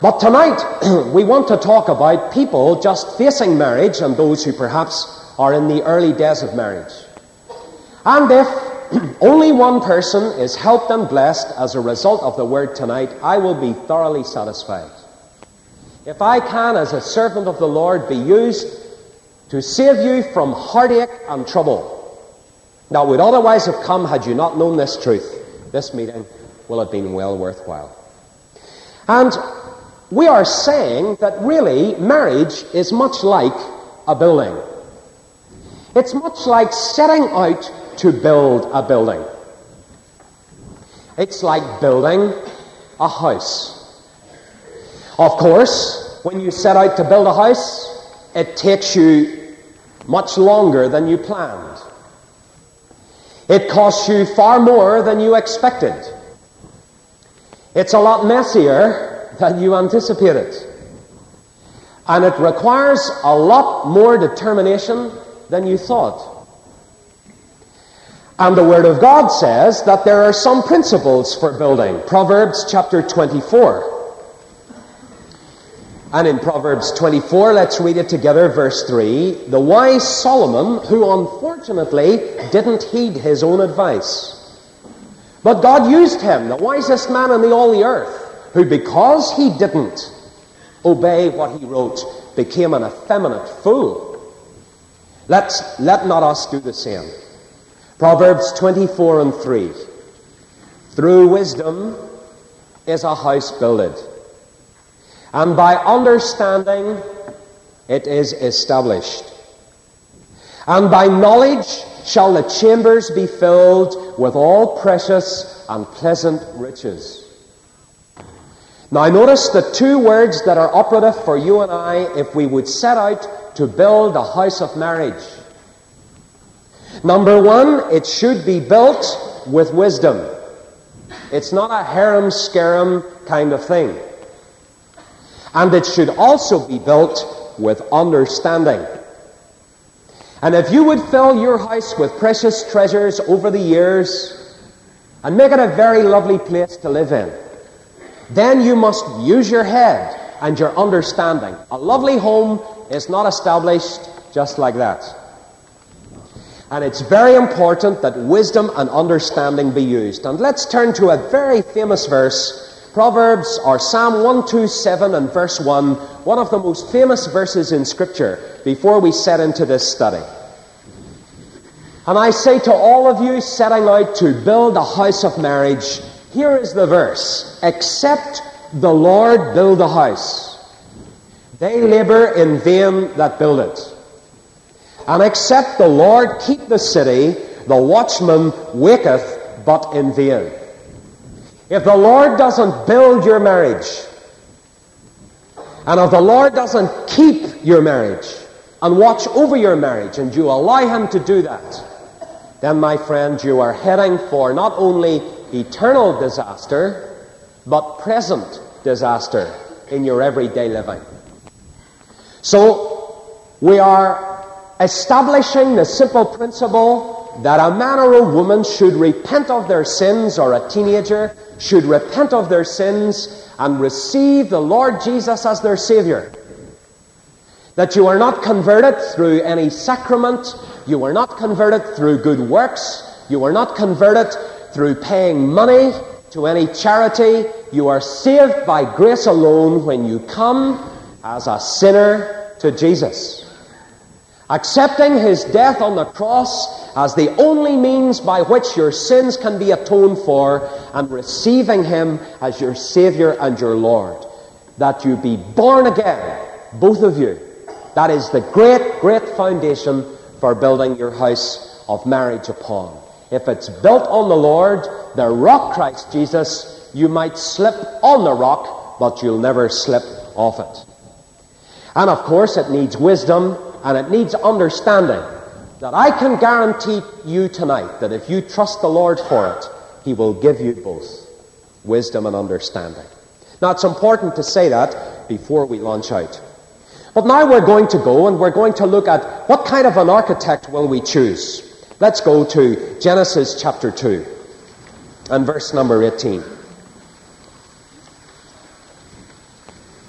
But tonight, we want to talk about people just facing marriage and those who perhaps are in the early days of marriage. And if only one person is helped and blessed as a result of the word tonight, I will be thoroughly satisfied. If I can, as a servant of the Lord, be used to save you from heartache and trouble that would otherwise have come had you not known this truth, this meeting will have been well worthwhile. And we are saying that really marriage is much like a building. It's much like setting out to build a building. It's like building a house. Of course, when you set out to build a house, it takes you much longer than you planned. It costs you far more than you expected. It's a lot messier than you anticipated. And it requires a lot more determination than you thought. And the Word of God says that there are some principles for building. Proverbs chapter 24. And in Proverbs 24, let's read it together, verse 3. The wise Solomon, who unfortunately didn't heed his own advice. But God used him, the wisest man in all the earth, who because he didn't obey what he wrote, became an effeminate fool. Let not us do the same. Proverbs 24 and 3. Through wisdom is a house builded, and by understanding it is established. And by knowledge shall the chambers be filled with all precious and pleasant riches. Now notice the two words that are operative for you and I if we would set out to build a house of marriage. Number one, it should be built with wisdom. It's not a harem-scarum kind of thing. And it should also be built with understanding. And if you would fill your house with precious treasures over the years and make it a very lovely place to live in, then you must use your head and your understanding. A lovely home is not established just like that. And it's very important that wisdom and understanding be used. And let's turn to a very famous verse, Proverbs or Psalm 127 and verse 1, one of the most famous verses in Scripture, before we set into this study. And I say to all of you setting out to build a house of marriage, here is the verse. Except the Lord build a house, they labor in vain that build it. And except the Lord keep the city, the watchman waketh but in vain. If the Lord doesn't build your marriage, and if the Lord doesn't keep your marriage and watch over your marriage, and you allow Him to do that, then, my friend, you are heading for not only eternal disaster, but present disaster in your everyday living. So, we are establishing the simple principle that a man or a woman should repent of their sins, or a teenager should repent of their sins and receive the Lord Jesus as their Savior. That you are not converted through any sacrament, you are not converted through good works, you are not converted through paying money to any charity. You are saved by grace alone when you come as a sinner to Jesus, accepting His death on the cross as the only means by which your sins can be atoned for, and receiving Him as your Savior and your Lord. That you be born again, both of you. That is the great, great foundation for building your house of marriage upon. If it's built on the Lord, the rock Christ Jesus, you might slip on the rock, but you'll never slip off it. And of course it needs wisdom and it needs understanding. That I can guarantee you tonight that if you trust the Lord for it, He will give you both wisdom and understanding. Now it's important to say that before we launch out. But now we're going to go and we're going to look at what kind of an architect will we choose. Let's go to Genesis chapter 2 and verse number 18.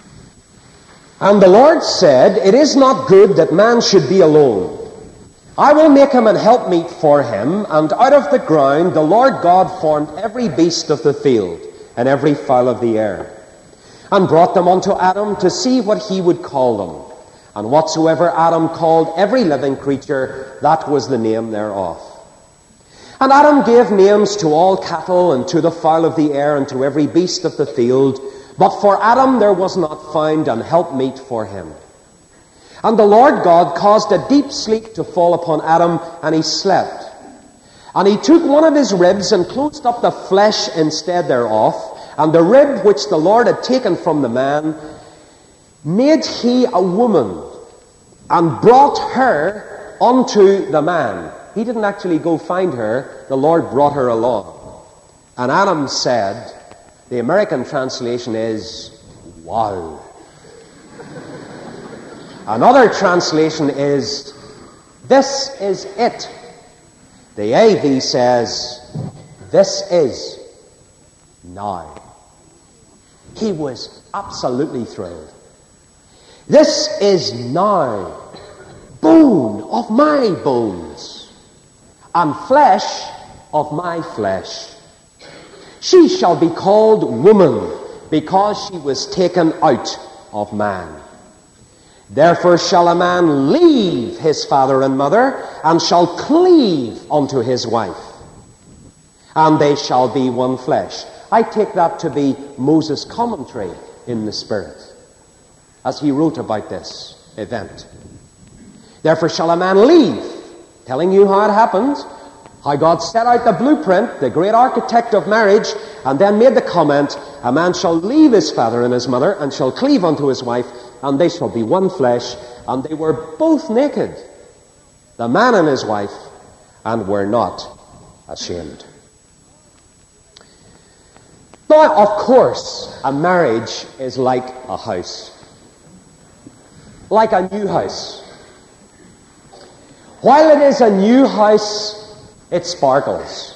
And the Lord said, It is not good that man should be alone. I will make him an helpmeet for him. And out of the ground the Lord God formed every beast of the field, and every fowl of the air, and brought them unto Adam to see what he would call them. And whatsoever Adam called every living creature, that was the name thereof. And Adam gave names to all cattle, and to the fowl of the air, and to every beast of the field. But for Adam there was not found an helpmeet for him. And the Lord God caused a deep sleep to fall upon Adam, and he slept. And he took one of his ribs, and closed up the flesh instead thereof. And the rib which the Lord had taken from the man, made he a woman, and brought her unto the man. He didn't actually go find her, the Lord brought her along. And Adam said, the American translation is, wow. Another translation is, this is it. The AV says, this is now. He was absolutely thrilled. This is now bone of my bones and flesh of my flesh. She shall be called woman, because she was taken out of man. Therefore shall a man leave his father and mother, and shall cleave unto his wife, and they shall be one flesh. I take that to be Moses' commentary in the Spirit, as he wrote about this event. Therefore shall a man leave, telling you how it happened, how God set out the blueprint, the great architect of marriage, and then made the comment, a man shall leave his father and his mother, and shall cleave unto his wife, and they shall be one flesh. And they were both naked, the man and his wife, and were not ashamed. Now, of course, a marriage is like a house. Like a new house. While it is a new house, it sparkles.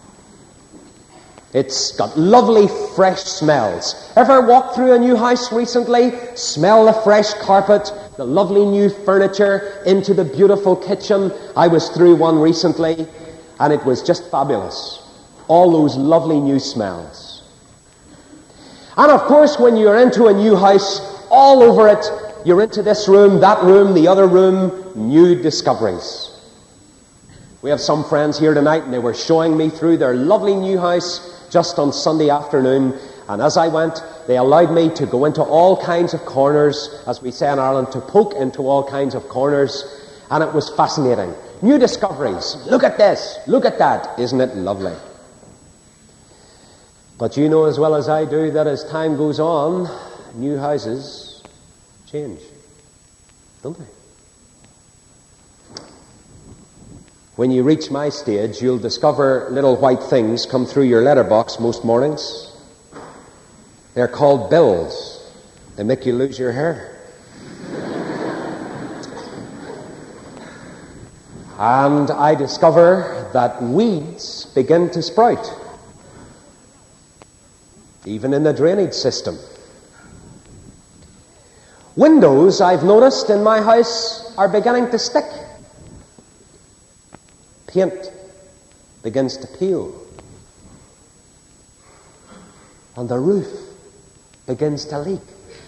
It's got lovely fresh smells. Ever walked through a new house recently? Smell the fresh carpet, the lovely new furniture, into the beautiful kitchen. I was through one recently, and it was just fabulous. All those lovely new smells. And of course, when you're into a new house, all over it, you're into this room, that room, the other room, new discoveries. We have some friends here tonight, and they were showing me through their lovely new house just on Sunday afternoon. And as I went, they allowed me to go into all kinds of corners, as we say in Ireland, to poke into all kinds of corners. And it was fascinating. New discoveries. Look at this. Look at that. Isn't it lovely? But you know as well as I do that as time goes on, new houses change, don't they? When you reach my stage, you'll discover little white things come through your letterbox most mornings. They're called bills. They make you lose your hair. And I discover that weeds begin to sprout, even in the drainage system. Windows, I've noticed in my house, are beginning to stick. Paint begins to peel. And the roof begins to leak.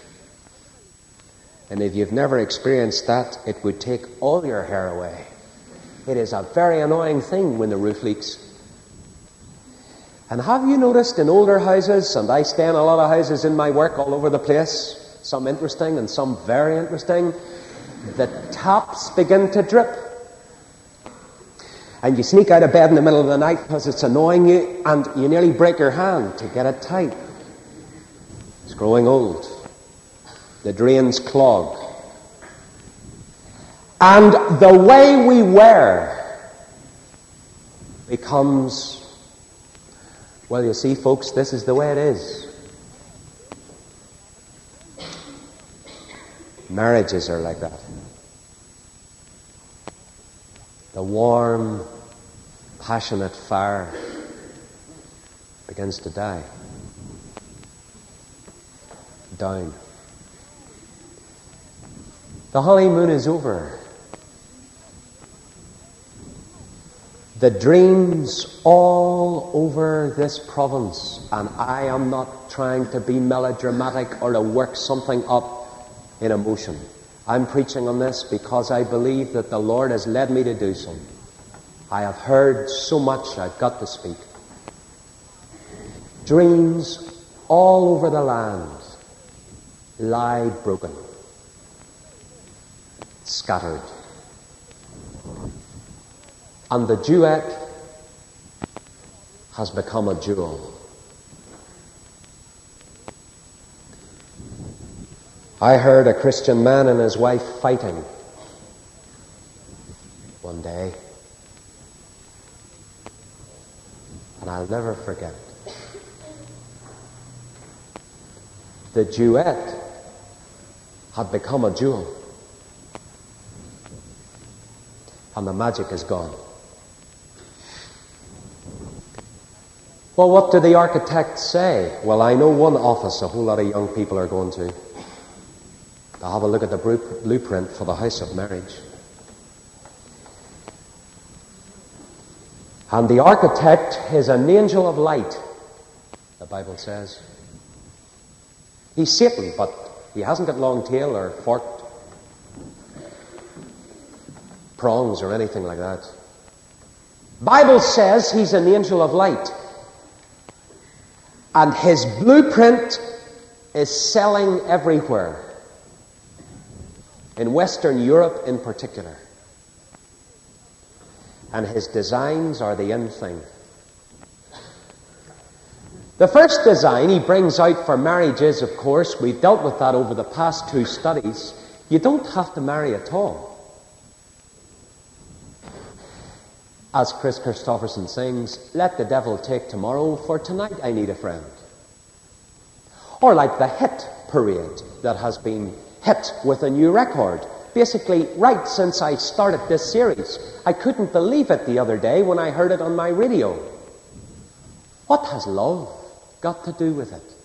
And if you've never experienced that, it would take all your hair away. It is a very annoying thing when the roof leaks. And have you noticed in older houses, and I stay in a lot of houses in my work all over the place, some interesting and some very interesting, the taps begin to drip. And you sneak out of bed in the middle of the night because it's annoying you, and you nearly break your hand to get it tight. It's growing old. The drains clog. And the way we wear becomes, well, you see, folks, this is the way it is. Marriages are like that. The warm, passionate fire begins to die. Down. The honeymoon is over. The dreams all over this province, and I am not trying to be melodramatic or to work something up in emotion. I'm preaching on this because I believe that the Lord has led me to do so. I have heard so much, I've got to speak. Dreams all over the land lie broken, scattered. And the duet has become a jewel. I heard a Christian man and his wife fighting one day, and I'll never forget it. The duet had become a jewel, and the magic is gone. Well, what do the architects say? Well, I know one office a whole lot of young people are going to. They'll have a look at the blueprint for the house of marriage. And the architect is an angel of light, the Bible says. He's Satan, but he hasn't got long tail or forked prongs or anything like that. Bible says he's an angel of light. And his blueprint is selling everywhere. In Western Europe in particular. And his designs are the in thing. The first design he brings out for marriage is, of course, we've dealt with that over the past 2 studies, you don't have to marry at all. As Chris Christopherson sings, let the devil take tomorrow, for tonight I need a friend. Or like the hit parade that has been hit with a new record. Basically, right since I started this series, I couldn't believe it the other day when I heard it on my radio. What has love got to do with it?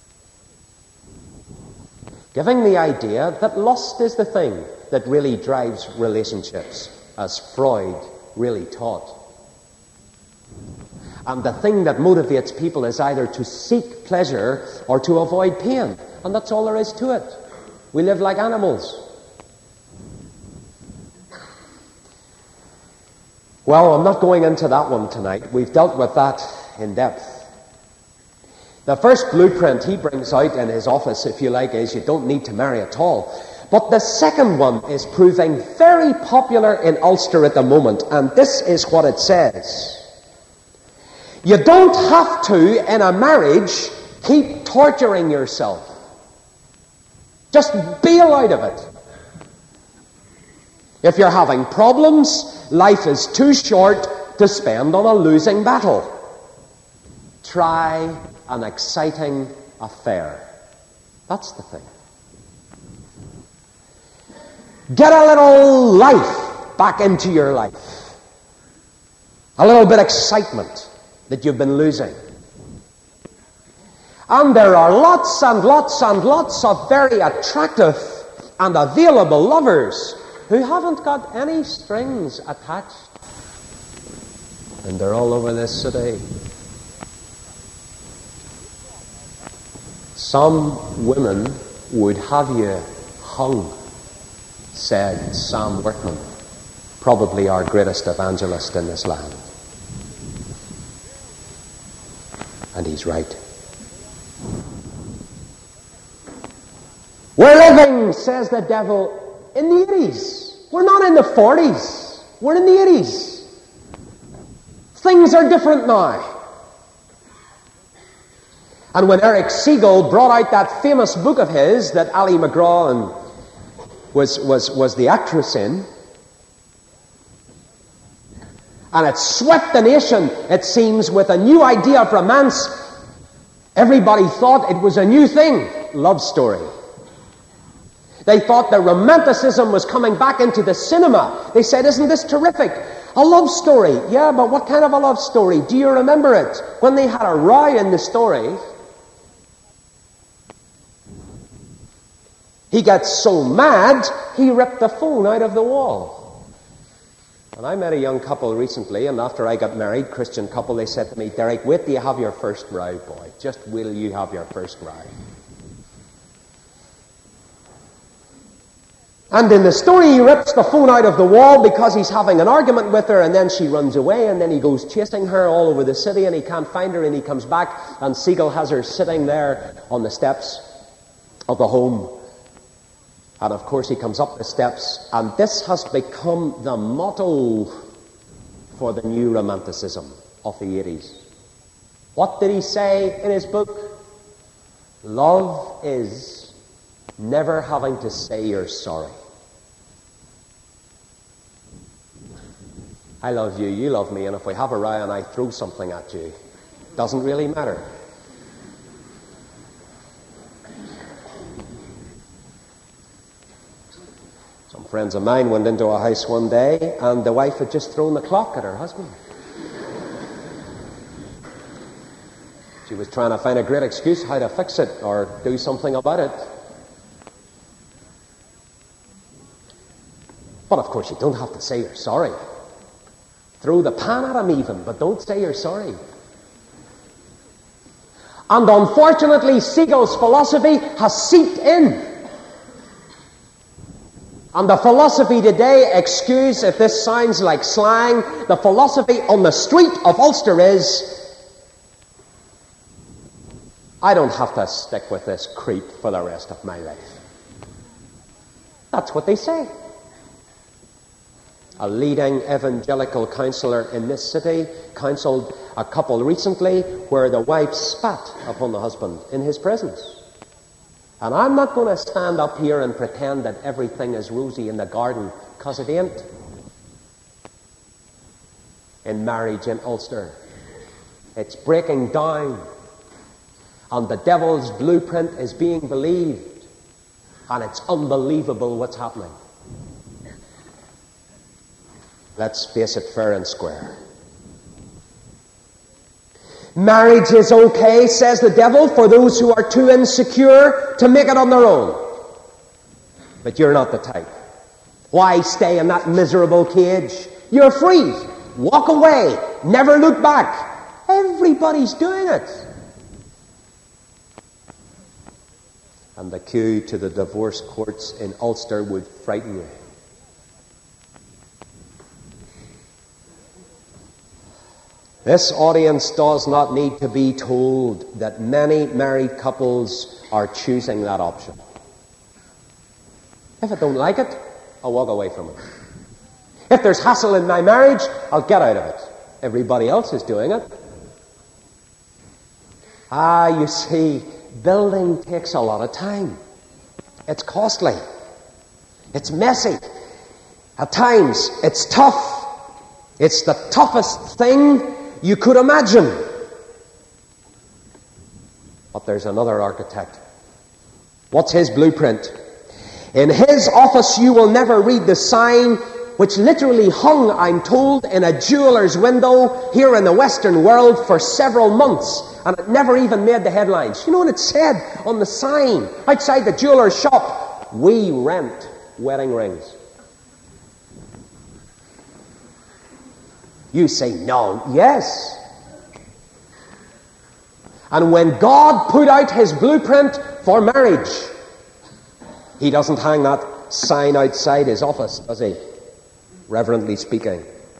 Giving the idea that lust is the thing that really drives relationships, as Freud really taught. And the thing that motivates people is either to seek pleasure or to avoid pain. And that's all there is to it. We live like animals. Well, I'm not going into that one tonight. We've dealt with that in depth. The first blueprint he brings out in his office, if you like, is you don't need to marry at all. But the second one is proving very popular in Ulster at the moment, and this is what it says. You don't have to, in a marriage, keep torturing yourself. Just bail out of it. If you're having problems, life is too short to spend on a losing battle. Try an exciting affair. That's the thing. Get a little life back into your life. A little bit of excitement that you've been losing. And there are lots and lots and lots of very attractive and available lovers who haven't got any strings attached. And they're all over this city. Some women would have you hung, said Sam Workman, probably our greatest evangelist in this land. And he's right. We're living, says the devil, in the 80s. We're not in the 40s. We're in the 80s. Things are different now. And when Eric Siegel brought out that famous book of his that Ali McGraw was the actress in, and it swept the nation, it seems, with a new idea of romance, everybody thought it was a new thing, love story. They thought the romanticism was coming back into the cinema. They said, isn't this terrific? A love story. Yeah, but what kind of a love story? Do you remember it? When they had a row in the story, He gets so mad, he ripped the phone out of the wall. And I met a young couple recently, and after I got married, Christian couple, they said to me, Derek, wait till you have your first row, boy. Just wait till you have your first row. And in the story, he rips the phone out of the wall because he's having an argument with her, and then she runs away, and then he goes chasing her all over the city, and he can't find her, and he comes back, and Siegel has her sitting there on the steps of the home. And of course he comes up the steps, and this has become the motto for the new romanticism of the 80s. What did he say in his book? Love is never having to say you're sorry. I love you, you love me, and if we have a row and I throw something at you, it doesn't really matter. Some friends of mine went into a house one day, and the wife had just thrown the clock at her husband. She was trying to find a great excuse how to fix it or do something about it. But of course you don't have to say you're sorry. Throw the pan at him even, but don't say you're sorry. And unfortunately, Siegel's philosophy has seeped in. And the philosophy today, excuse if this sounds like slang, the philosophy on the street of Ulster is, I don't have to stick with this creep for the rest of my life. That's what they say. A leading evangelical counsellor in this city counselled a couple recently where the wife spat upon the husband in his presence. And I'm not going to stand up here and pretend that everything is rosy in the garden, because it ain't. In marriage in Ulster, it's breaking down, and the devil's blueprint is being believed, and it's unbelievable what's happening. Let's face it fair and square. Marriage is okay, says the devil, for those who are too insecure to make it on their own. But you're not the type. Why stay in that miserable cage? You're free. Walk away. Never look back. Everybody's doing it. And the queue to the divorce courts in Ulster would frighten you. This audience does not need to be told that many married couples are choosing that option. If I don't like it, I'll walk away from it. If there's hassle in my marriage, I'll get out of it. Everybody else is doing it. You see, building takes a lot of time. It's costly. It's messy. At times, it's tough. It's the toughest thing you could imagine. But there's another architect. What's his blueprint? In his office you will never read the sign, which literally hung, I'm told, in a jeweller's window here in the Western world for several months, and it never even made the headlines. You know what it said on the sign outside the jeweller's shop? We rent wedding rings. You say, no. Yes. And when God put out his blueprint for marriage, he doesn't hang that sign outside his office, does he? Reverently speaking.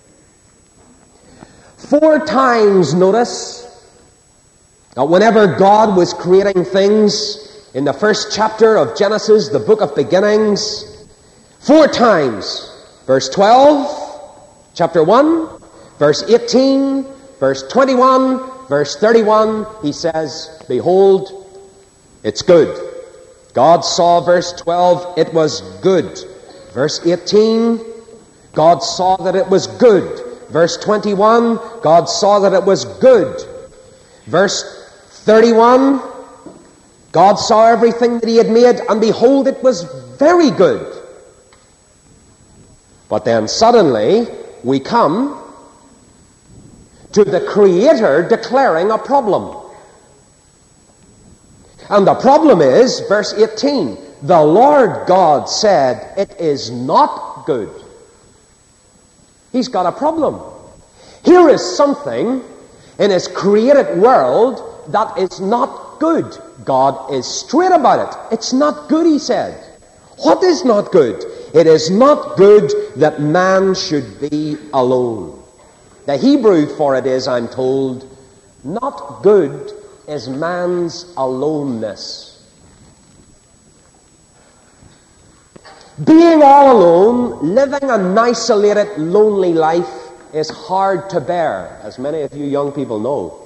4 times, notice, that whenever God was creating things in the first chapter of Genesis, the book of beginnings, 4 times, verse 12, chapter 1, verse 18, verse 21, verse 31, he says, behold, it's good. God saw, verse 12, it was good. Verse 18, God saw that it was good. Verse 21, God saw that it was good. Verse 31, God saw everything that he had made, and behold, it was very good. But then suddenly, we come to the Creator declaring a problem. And the problem is, verse 18, The Lord God said, it is not good. He's got a problem. Here is something in his created world that is not good. God is straight about it. It's not good, he said. What is not good? It is not good that man should be alone. The Hebrew for it is, I'm told, not good is man's aloneness. Being all alone, living an isolated, lonely life is hard to bear, as many of you young people know.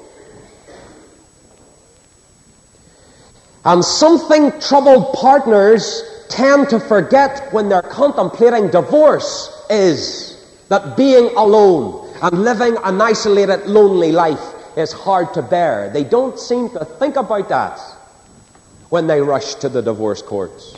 And something troubled partners tend to forget when they're contemplating divorce is that being alone and living an isolated, lonely life is hard to bear. They don't seem to think about that when they rush to the divorce courts.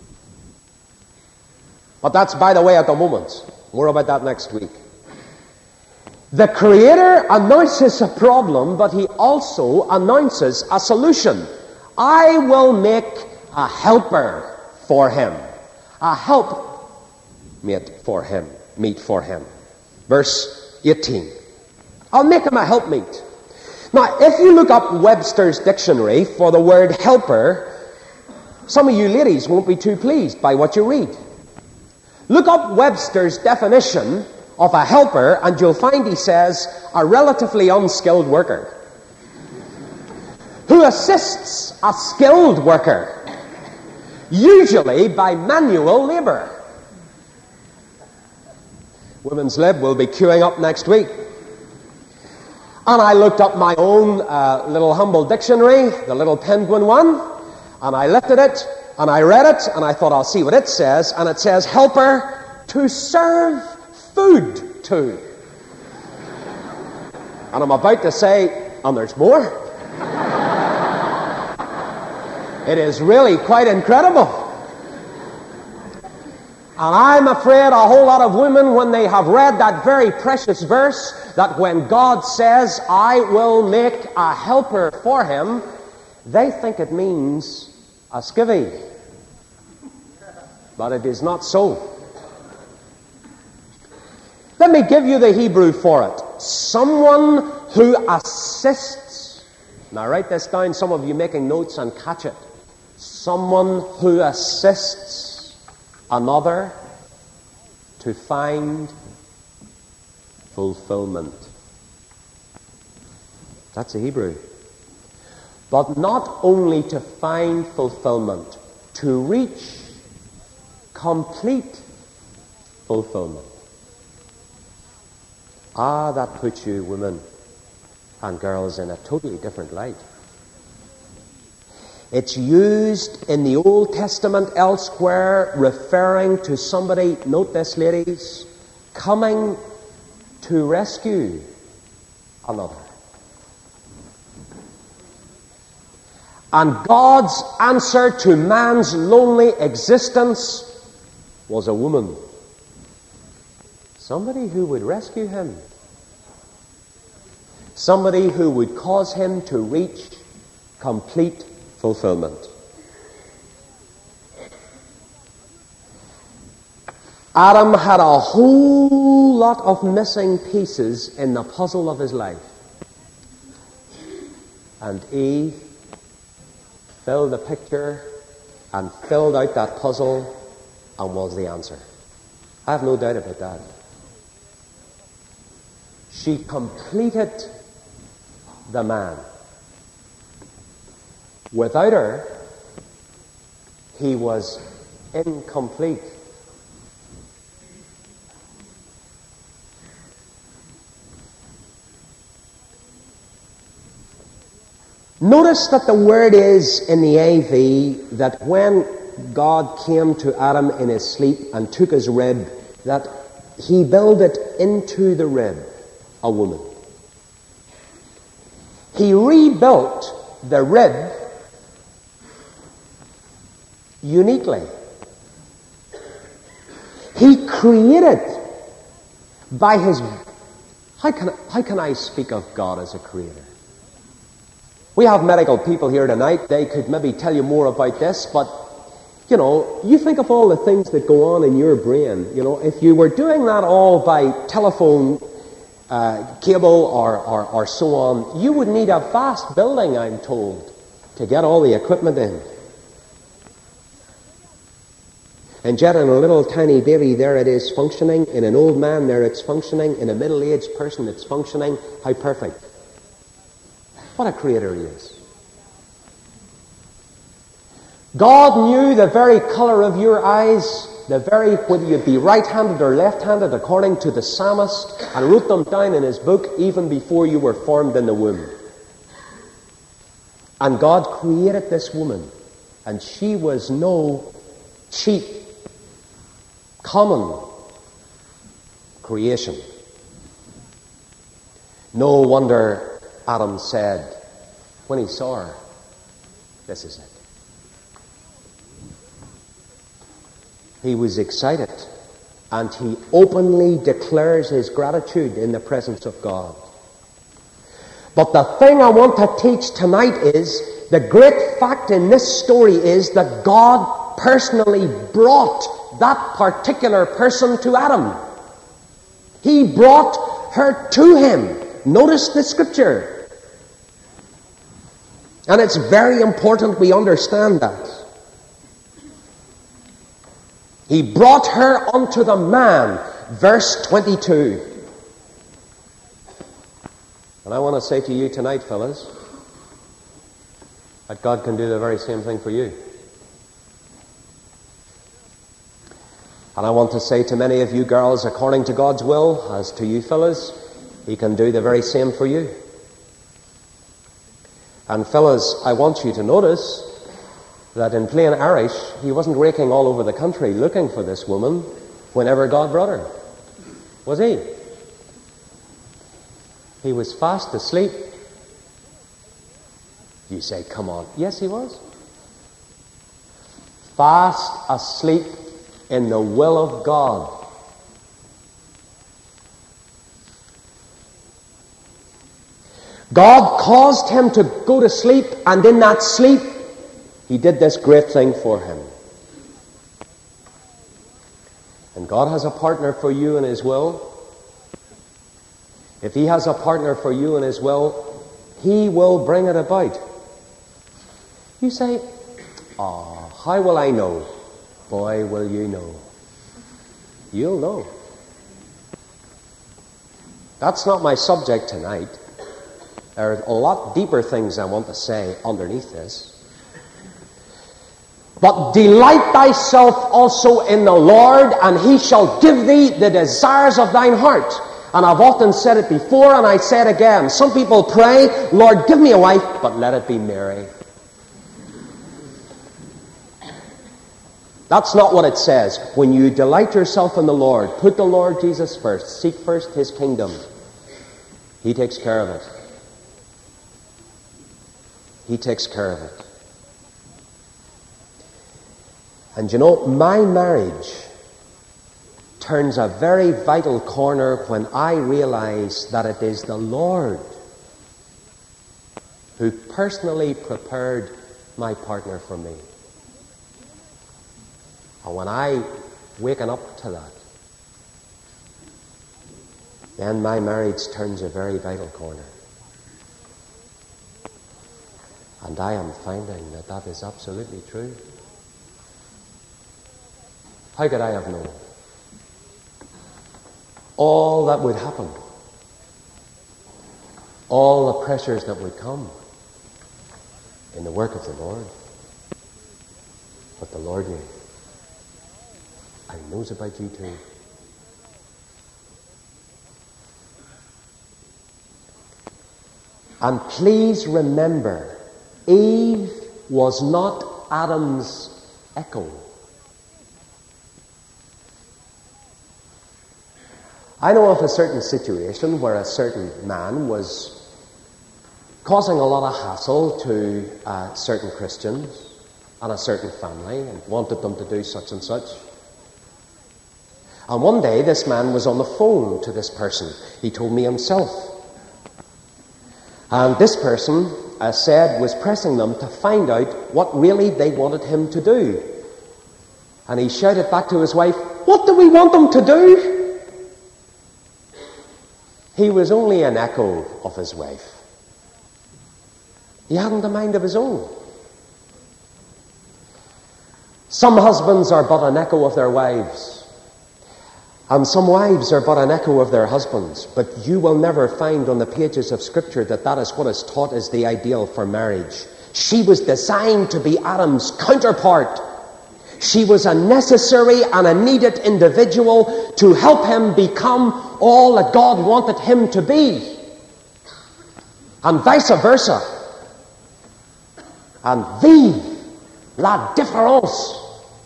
But that's by the way at the moment. More about that next week. The Creator announces a problem, but he also announces a solution. I will make a helper for him. A helpmate for him. Meet for him. Verse 18. I'll make him a helpmeet. Now, if you look up Webster's dictionary for the word helper, some of you ladies won't be too pleased by what you read. Look up Webster's definition of a helper, and you'll find he says, a relatively unskilled worker who assists a skilled worker, usually by manual labor. Women's Lib will be queuing up next week. And I looked up my own little humble dictionary, the little penguin one, and I lifted it, and I read it, and I thought, I'll see what it says. And it says, helper to serve food to. And I'm about to say, and there's more. It is really quite incredible. And I'm afraid a whole lot of women, when they have read that very precious verse, that when God says, I will make a helper for him, they think it means a skivvy. But it is not so. Let me give you the Hebrew for it. Someone who assists. Now write this down, some of you making notes, and catch it. Someone who assists another to find fulfillment. That's the Hebrew. But not only to find fulfillment, to reach complete fulfillment. Ah, that puts you, women and girls, in a totally different light. It's used in the Old Testament elsewhere, referring to somebody, note this ladies, coming to rescue another. And God's answer to man's lonely existence was a woman. Somebody who would rescue him. Somebody who would cause him to reach complete fulfillment. Adam had a whole lot of missing pieces in the puzzle of his life. And Eve filled the picture and filled out that puzzle and was the answer. I have no doubt about that. She completed the man. Without her, he was incomplete. Notice that the word is in the AV that when God came to Adam in his sleep and took his rib, that he builded into the rib a woman. He rebuilt the rib uniquely. He created by his... How can I speak of God as a creator? We have medical people here tonight. They could maybe tell you more about this, but You know, you think of all the things that go on in your brain. You know, if you were doing that all by telephone cable or so on, you would need a vast building, I'm told, to get all the equipment in. And yet in a little tiny baby there it is functioning, in an old man there it's functioning, in a middle-aged person it's functioning. How perfect. What a creator he is. God knew the very color of your eyes, whether you'd be right-handed or left-handed, according to the psalmist, and wrote them down in his book even before you were formed in the womb. And God created this woman, and she was no cheap, common creation. No wonder Adam said, when he saw her, this is it. He was excited, and he openly declares his gratitude in the presence of God. But the thing I want to teach tonight is, the great fact in this story is that God personally brought that particular person to Adam. He brought her to him. Notice the scripture. And it's very important we understand that. He brought her unto the man, verse 22. And I want to say to you tonight, fellas, that God can do the very same thing for you. And I want to say to many of you girls, according to God's will, as to you fellas, he can do the very same for you. And fellas, I want you to notice that in plain Irish, he wasn't raking all over the country looking for this woman whenever God brought her. Was he? He was fast asleep. You say, come on. Yes, he was. Fast asleep in the will of God. God caused him to go to sleep, and in that sleep, he did this great thing for him. And God has a partner for you in his will. If he has a partner for you in his will, he will bring it about. You say, how will I know? Boy, will you know. You'll know. That's not my subject tonight. There are a lot deeper things I want to say underneath this. But delight thyself also in the Lord, and he shall give thee the desires of thine heart. And I've often said it before, and I say it again. Some people pray, Lord, give me a wife, but let it be Mary. That's not what it says. When you delight yourself in the Lord, put the Lord Jesus first, seek first his kingdom, he takes care of it. He takes care of it. And you know, my marriage turns a very vital corner when I realize that it is the Lord who personally prepared my partner for me. And when I waken up to that, then my marriage turns a very vital corner. And I am finding that that is absolutely true. How could I have known all that would happen? All the pressures that would come in the work of the Lord? But the Lord knew. And he knows about you too. And please remember, Eve was not Adam's echo. I know of a certain situation where a certain man was causing a lot of hassle to certain Christians and a certain family and wanted them to do such and such. And one day this man was on the phone to this person. He told me himself. And this person said was pressing them to find out what really they wanted him to do. And he shouted back to his wife, "What do we want them to do?" He was only an echo of his wife. He hadn't a mind of his own. Some husbands are but an echo of their wives, and some wives are but an echo of their husbands. But you will never find on the pages of Scripture that that is what is taught as the ideal for marriage. She was designed to be Adam's counterpart. She was a necessary and a needed individual to help him become all that God wanted him to be. And vice versa. And vive la différence.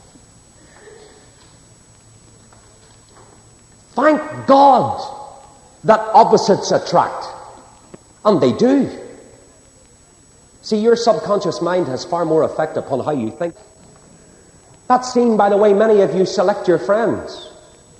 Thank God that opposites attract. And they do. See, your subconscious mind has far more effect upon how you think. That's seen by the way many of you select your friends.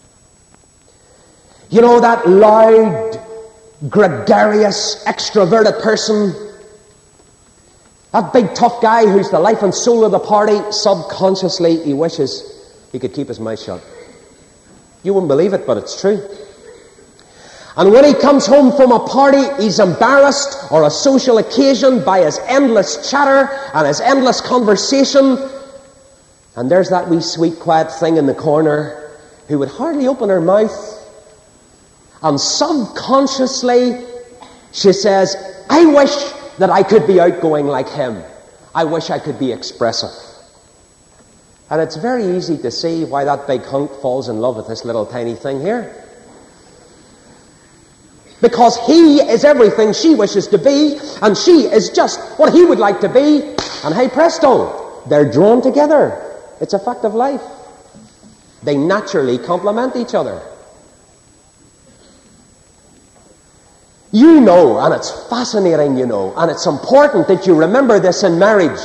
You know, that loud, gregarious, extroverted person, that big tough guy who's the life and soul of the party, subconsciously he wishes he could keep his mouth shut. You wouldn't believe it, but it's true. And when he comes home from a party, he's embarrassed or a social occasion by his endless chatter and his endless conversation. And there's that wee sweet quiet thing in the corner who would hardly open her mouth. And subconsciously she says, "I wish that I could be outgoing like him. I wish I could be expressive." And it's very easy to see why that big hunk falls in love with this little tiny thing here. Because he is everything she wishes to be, and she is just what he would like to be. And hey presto, they're drawn together. It's a fact of life. They naturally complement each other. You know, and it's fascinating, you know, and it's important that you remember this in marriage.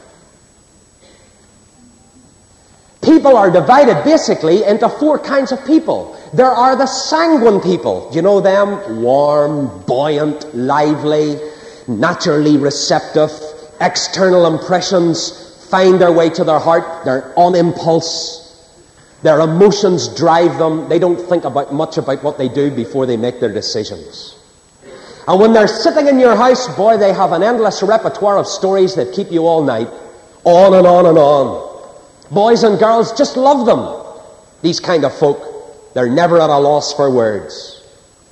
People are divided basically into four kinds of people. There are the sanguine people. You know them? Warm, buoyant, lively, naturally receptive. External impressions find their way to their heart. They're on impulse. Their emotions drive them. They don't think much about what they do before they make their decisions. And when they're sitting in your house, boy, they have an endless repertoire of stories that keep you all night. On and on and on. Boys and girls just love them. These kind of folk. They're never at a loss for words.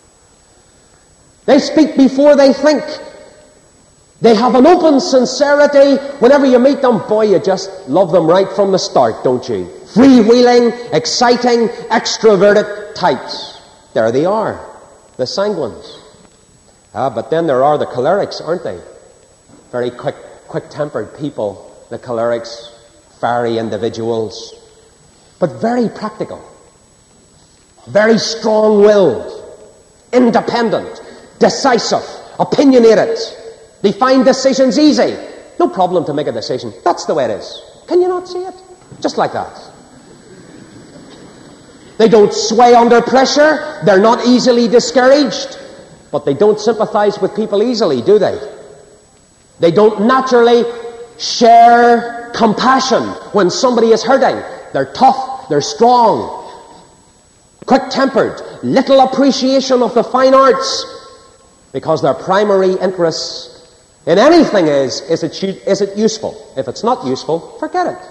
They speak before they think. They have an open sincerity. Whenever you meet them, boy, you just love them right from the start, don't you? Freewheeling, exciting, extroverted types. There they are, the sanguines. But then there are the cholerics, aren't they? Very quick-tempered people, the cholerics, fiery individuals, but very practical, very strong-willed, independent, decisive, opinionated. They find decisions easy. No problem to make a decision. That's the way it is. Can you not see it? Just like that. They don't sway under pressure. They're not easily discouraged. But they don't sympathize with people easily, do they? They don't naturally share compassion when somebody is hurting. They're tough. They're strong. Quick-tempered. Little appreciation of the fine arts. Because their primary interest in anything is it useful? If it's not useful, forget it.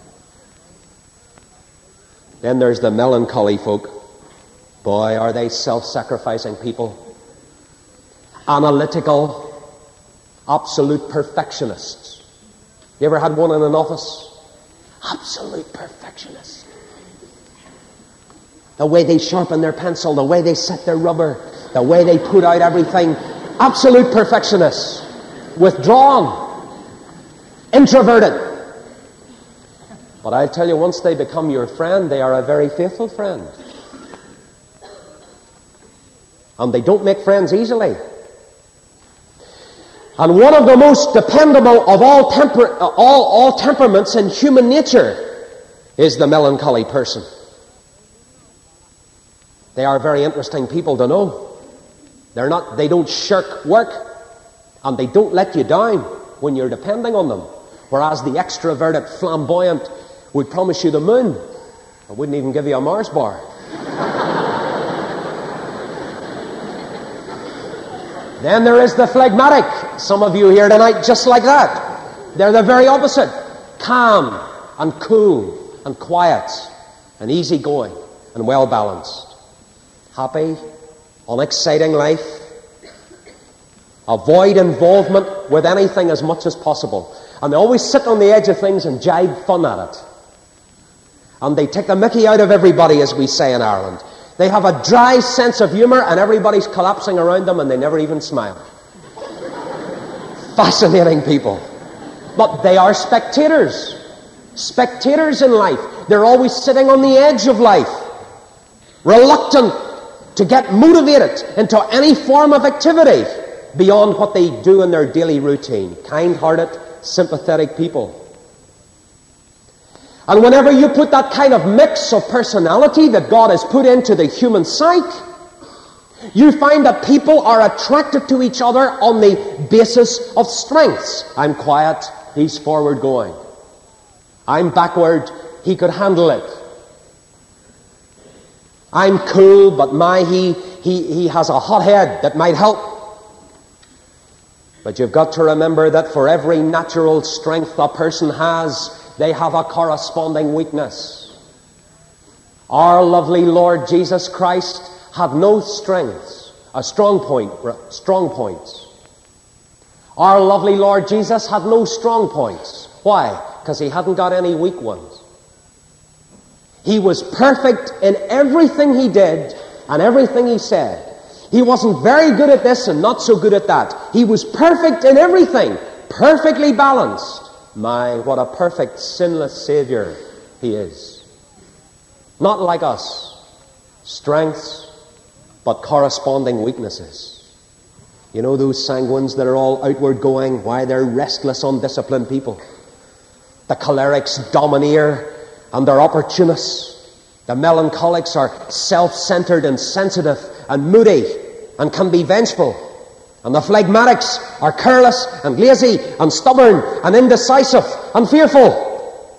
Then there's the melancholy folk. Boy, are they self-sacrificing people. Analytical, absolute perfectionists. You ever had one in an office? Absolute perfectionist. The way they sharpen their pencil, the way they set their rubber, the way they put out everything. Absolute perfectionists. Withdrawn. Introverted. But I tell you, once they become your friend, they are a very faithful friend. And they don't make friends easily. And one of the most dependable of all temperaments in human nature is the melancholy person. They are very interesting people to know. They don't shirk work, and they don't let you down when you're depending on them. Whereas the extroverted, flamboyant, would promise you the moon. I wouldn't even give you a Mars bar. Then there is the phlegmatic. Some of you here tonight just like that. They're the very opposite. Calm and cool and quiet and easygoing and well balanced. Happy, unexciting life. Avoid involvement with anything as much as possible. And they always sit on the edge of things and jibe fun at it. And they take the mickey out of everybody, as we say in Ireland. They have a dry sense of humour and everybody's collapsing around them and they never even smile. Fascinating people. But they are spectators. Spectators in life. They're always sitting on the edge of life. Reluctant to get motivated into any form of activity beyond what they do in their daily routine. Kind-hearted, sympathetic people. And whenever you put that kind of mix of personality that God has put into the human psyche, you find that people are attracted to each other on the basis of strengths. I'm quiet, he's forward going. I'm backward, he could handle it. I'm cool, but he has a hot head that might help. But you've got to remember that for every natural strength a person has, they have a corresponding weakness. Our lovely Lord Jesus Christ had no strengths, strong points. Our lovely Lord Jesus had no strong points. Why? Because he hadn't got any weak ones. He was perfect in everything he did and everything he said. He wasn't very good at this and not so good at that. He was perfect in everything, perfectly balanced. My, what a perfect, sinless Savior he is. Not like us. Strengths, but corresponding weaknesses. You know those sanguines that are all outward going? Why, they're restless, undisciplined people. The cholerics domineer and they're opportunists. The melancholics are self-centered and sensitive and moody and can be vengeful. And the phlegmatics are careless and lazy and stubborn and indecisive and fearful.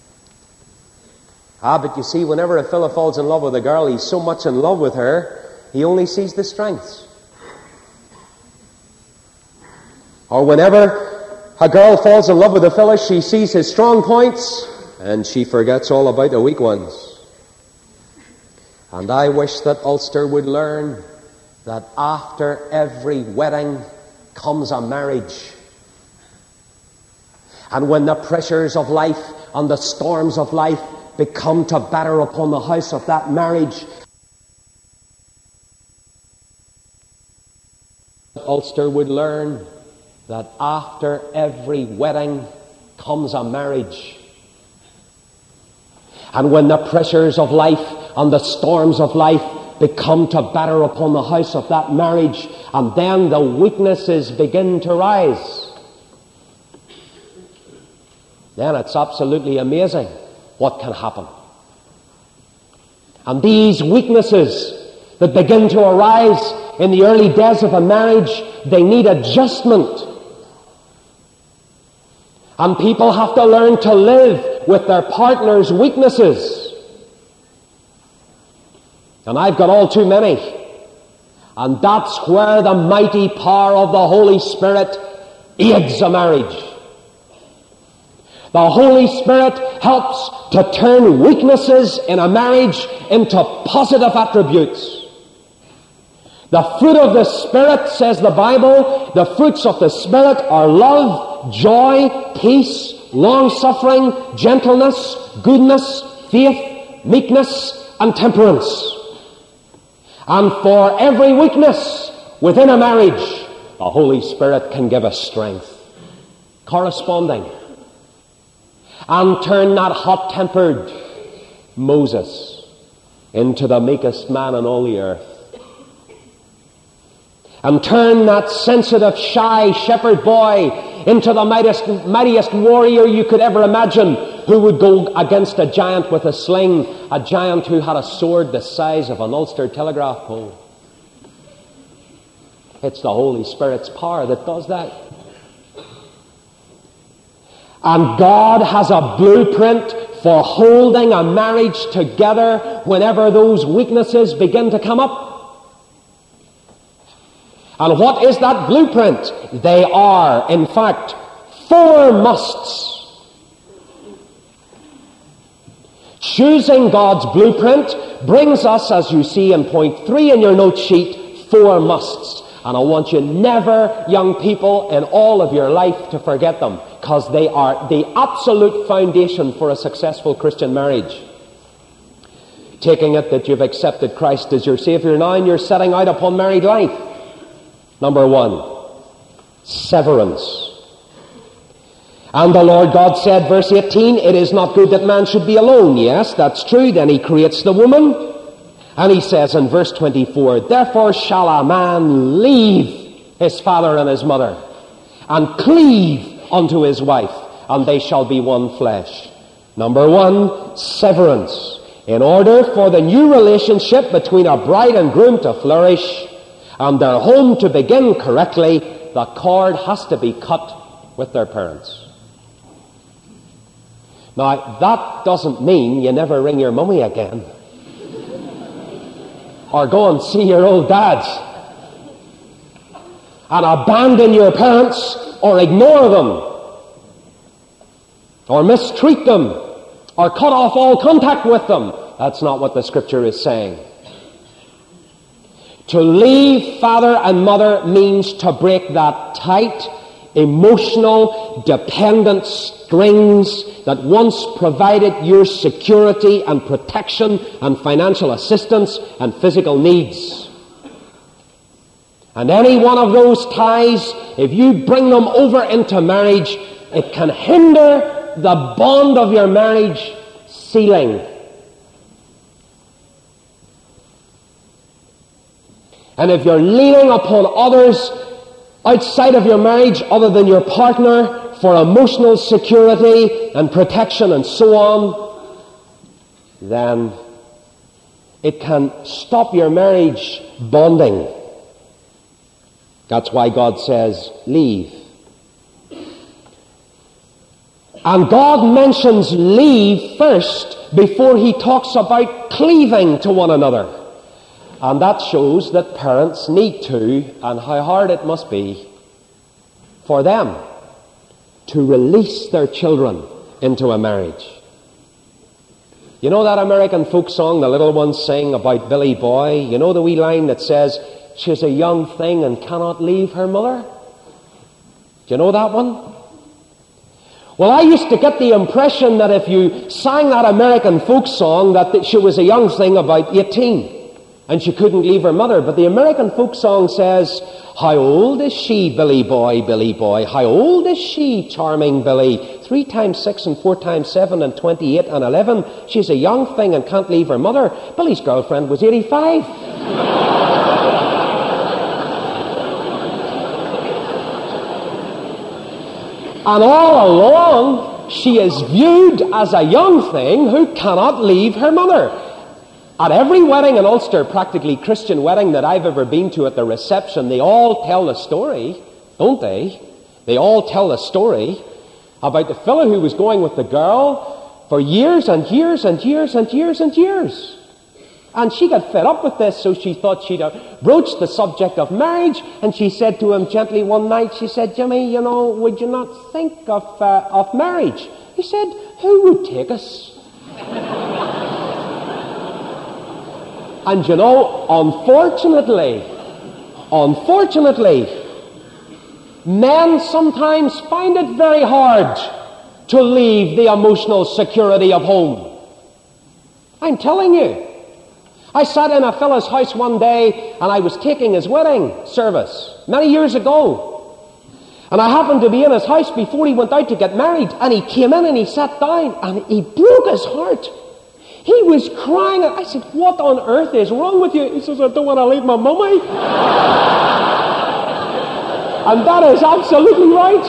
But you see, whenever a fellow falls in love with a girl, he's so much in love with her, he only sees the strengths. Or whenever a girl falls in love with a fellow, she sees his strong points and she forgets all about the weak ones. And I wish that Ulster would learn that after every wedding comes a marriage. And when the pressures of life and the storms of life become to batter upon the house of that marriage, Ulster would learn that after every wedding comes a marriage. And when the pressures of life and the storms of life become to batter upon the house of that marriage, and then the weaknesses begin to rise, then it's absolutely amazing what can happen. And these weaknesses that begin to arise in the early days of a marriage, they need adjustment. And people have to learn to live with their partner's weaknesses. And I've got all too many. And that's where the mighty power of the Holy Spirit aids a marriage. The Holy Spirit helps to turn weaknesses in a marriage into positive attributes. The fruit of the Spirit, says the Bible, the fruits of the Spirit are love, joy, peace, long-suffering, gentleness, goodness, faith, meekness, and temperance. And for every weakness within a marriage, the Holy Spirit can give us strength corresponding, and turn that hot-tempered Moses into the meekest man on all the earth, and turn that sensitive, shy shepherd boy into the mightiest warrior you could ever imagine, who would go against a giant with a sling, a giant who had a sword the size of an Ulster telegraph pole. It's the Holy Spirit's power that does that. And God has a blueprint for holding a marriage together whenever those weaknesses begin to come up. And what is that blueprint? They are, in fact, 4 musts. Choosing God's blueprint brings us, as you see in point 3 in your note sheet, 4 musts. And I want you never, young people, in all of your life to forget them, because they are the absolute foundation for a successful Christian marriage. Taking it that you've accepted Christ as your Savior now and you're setting out upon married life. Number 1, severance. And the Lord God said, verse 18, it is not good that man should be alone. Yes, that's true. Then he creates the woman. And he says in verse 24, therefore shall a man leave his father and his mother, and cleave unto his wife, and they shall be one flesh. Number 1, severance. In order for the new relationship between a bride and groom to flourish, and their home to begin correctly, the cord has to be cut with their parents. Now, that doesn't mean you never ring your mummy again, or go and see your old dad, and abandon your parents, or ignore them, or mistreat them, or cut off all contact with them. That's not what the Scripture is saying. To leave father and mother means to break that tight, emotional, dependent strings that once provided your security and protection and financial assistance and physical needs. And any one of those ties, if you bring them over into marriage, it can hinder the bond of your marriage sealing. And if you're leaning upon others outside of your marriage, other than your partner, for emotional security and protection and so on, then it can stop your marriage bonding. That's why God says, leave. And God mentions leave first before he talks about cleaving to one another. And that shows that parents need to, and how hard it must be for them to release their children into a marriage. You know that American folk song the little ones sing about Billy Boy? You know the wee line that says, she's a young thing and cannot leave her mother? Do you know that one? Well, I used to get the impression that if you sang that American folk song that she was a young thing about 18. And she couldn't leave her mother. But the American folk song says, how old is she, Billy Boy, Billy Boy? How old is she, charming Billy? 3 times 6 and 4 times 7 and 28 and 11. She's a young thing and can't leave her mother. Billy's girlfriend was 85. And all along, she is viewed as a young thing who cannot leave her mother. At every wedding in Ulster, practically Christian wedding that I've ever been to, at the reception, they all tell the story, don't they? They all tell the story about the fellow who was going with the girl for years and years and years and years and years. And she got fed up with this, so she thought she'd broach the subject of marriage, and she said to him gently one night, she said, Jimmy, would you not think of marriage? He said, who would take us? And unfortunately, men sometimes find it very hard to leave the emotional security of home. I'm telling you. I sat in a fellow's house one day and I was taking his wedding service many years ago. And I happened to be in his house before he went out to get married, and he came in and he sat down and he broke his heart. He was crying. I said, what on earth is wrong with you? He says, I don't want to leave my mummy. And that is absolutely right.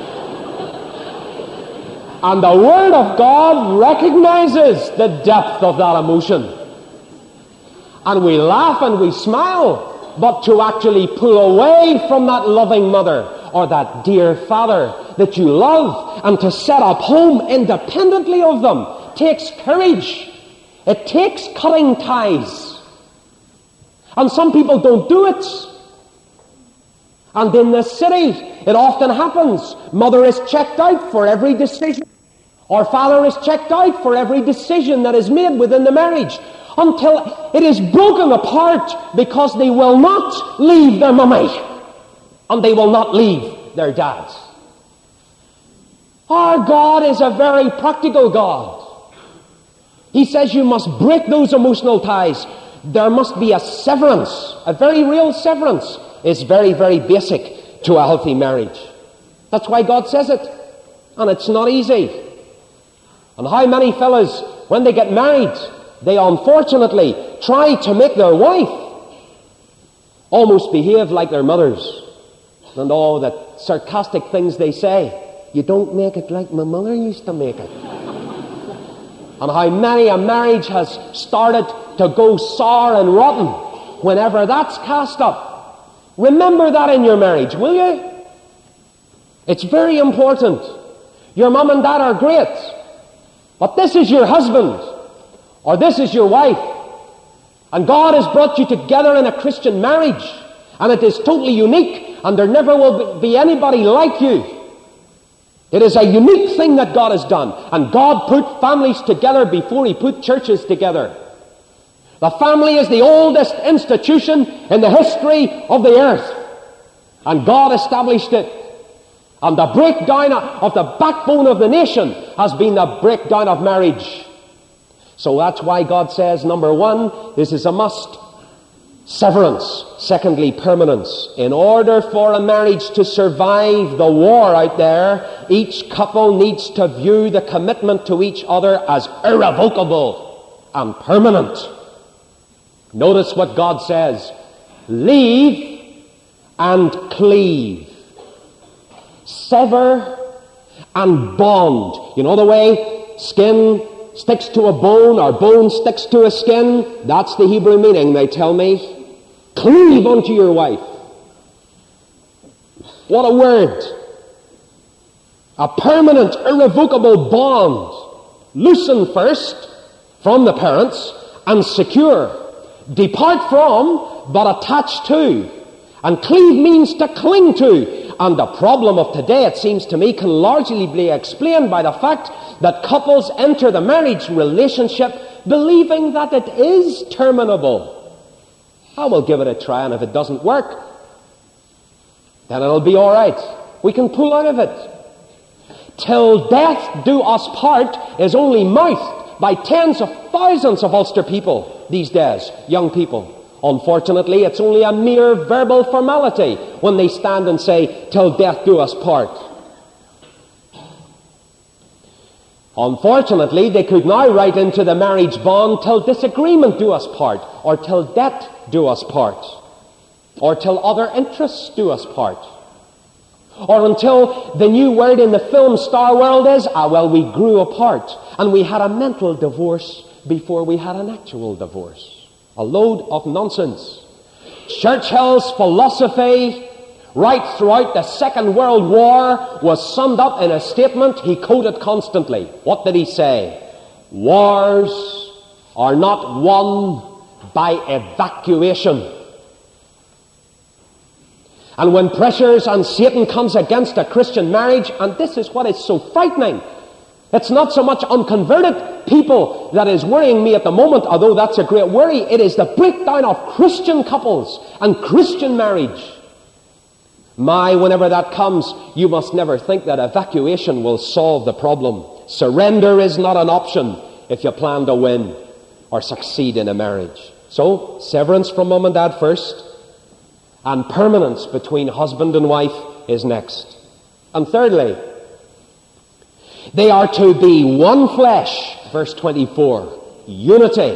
And the Word of God recognizes the depth of that emotion. And we laugh and we smile, but to actually pull away from that loving mother or that dear father that you love and to set up home independently of them, takes courage. It takes cutting ties. And some people don't do it. And in the city, it often happens. Mother is checked out for every decision. Or father is checked out for every decision that is made within the marriage, until it is broken apart because they will not leave their mummy. And they will not leave their dads. Our God is a very practical God. He says you must break those emotional ties. There must be a severance, a very real severance. It's very, very basic to a healthy marriage. That's why God says it. And it's not easy. And how many fellas, when they get married, they unfortunately try to make their wife almost behave like their mothers. And all the sarcastic things they say. You don't make it like my mother used to make it. And how many a marriage has started to go sour and rotten whenever that's cast up. Remember that in your marriage, will you? It's very important. Your mum and dad are great, but this is your husband, or this is your wife. And God has brought you together in a Christian marriage, and it is totally unique, and there never will be anybody like you. It is a unique thing that God has done. And God put families together before He put churches together. The family is the oldest institution in the history of the earth. And God established it. And the breakdown of the backbone of the nation has been the breakdown of marriage. So that's why God says, number one, this is a must. Severance. Secondly, permanence. In order for a marriage to survive the war out there, each couple needs to view the commitment to each other as irrevocable and permanent. Notice what God says. Leave and cleave. Sever and bond. You know the way skin sticks to a bone, or bone sticks to a skin? That's the Hebrew meaning, they tell me. Cleave unto your wife. What a word. A permanent, irrevocable bond. Loosen first from the parents and secure. Depart from, but attach to. And cleave means to cling to. And the problem of today, it seems to me, can largely be explained by the fact that couples enter the marriage relationship believing that it is terminable. I will give it a try, and if it doesn't work, then it'll be all right. We can pull out of it. Till death do us part is only mouthed by tens of thousands of Ulster people these days, young people. Unfortunately, it's only a mere verbal formality when they stand and say, till death do us part. Unfortunately, they could now write into the marriage bond, till disagreement do us part, or till debt do us part, or till other interests do us part, or until the new word in the film star world is, well, we grew apart, and we had a mental divorce before we had an actual divorce. A load of nonsense. Churchill's philosophy right throughout the Second World War was summed up in a statement he quoted constantly. What did he say? Wars are not won by evacuation. And when pressures and Satan comes against a Christian marriage, and this is what is so frightening, it's not so much unconverted people that is worrying me at the moment, although that's a great worry. It is the breakdown of Christian couples and Christian marriage. Whenever that comes, you must never think that evacuation will solve the problem. Surrender is not an option if you plan to win or succeed in a marriage. So, severance from mum and dad first, and permanence between husband and wife is next. And thirdly, they are to be one flesh, verse 24, unity.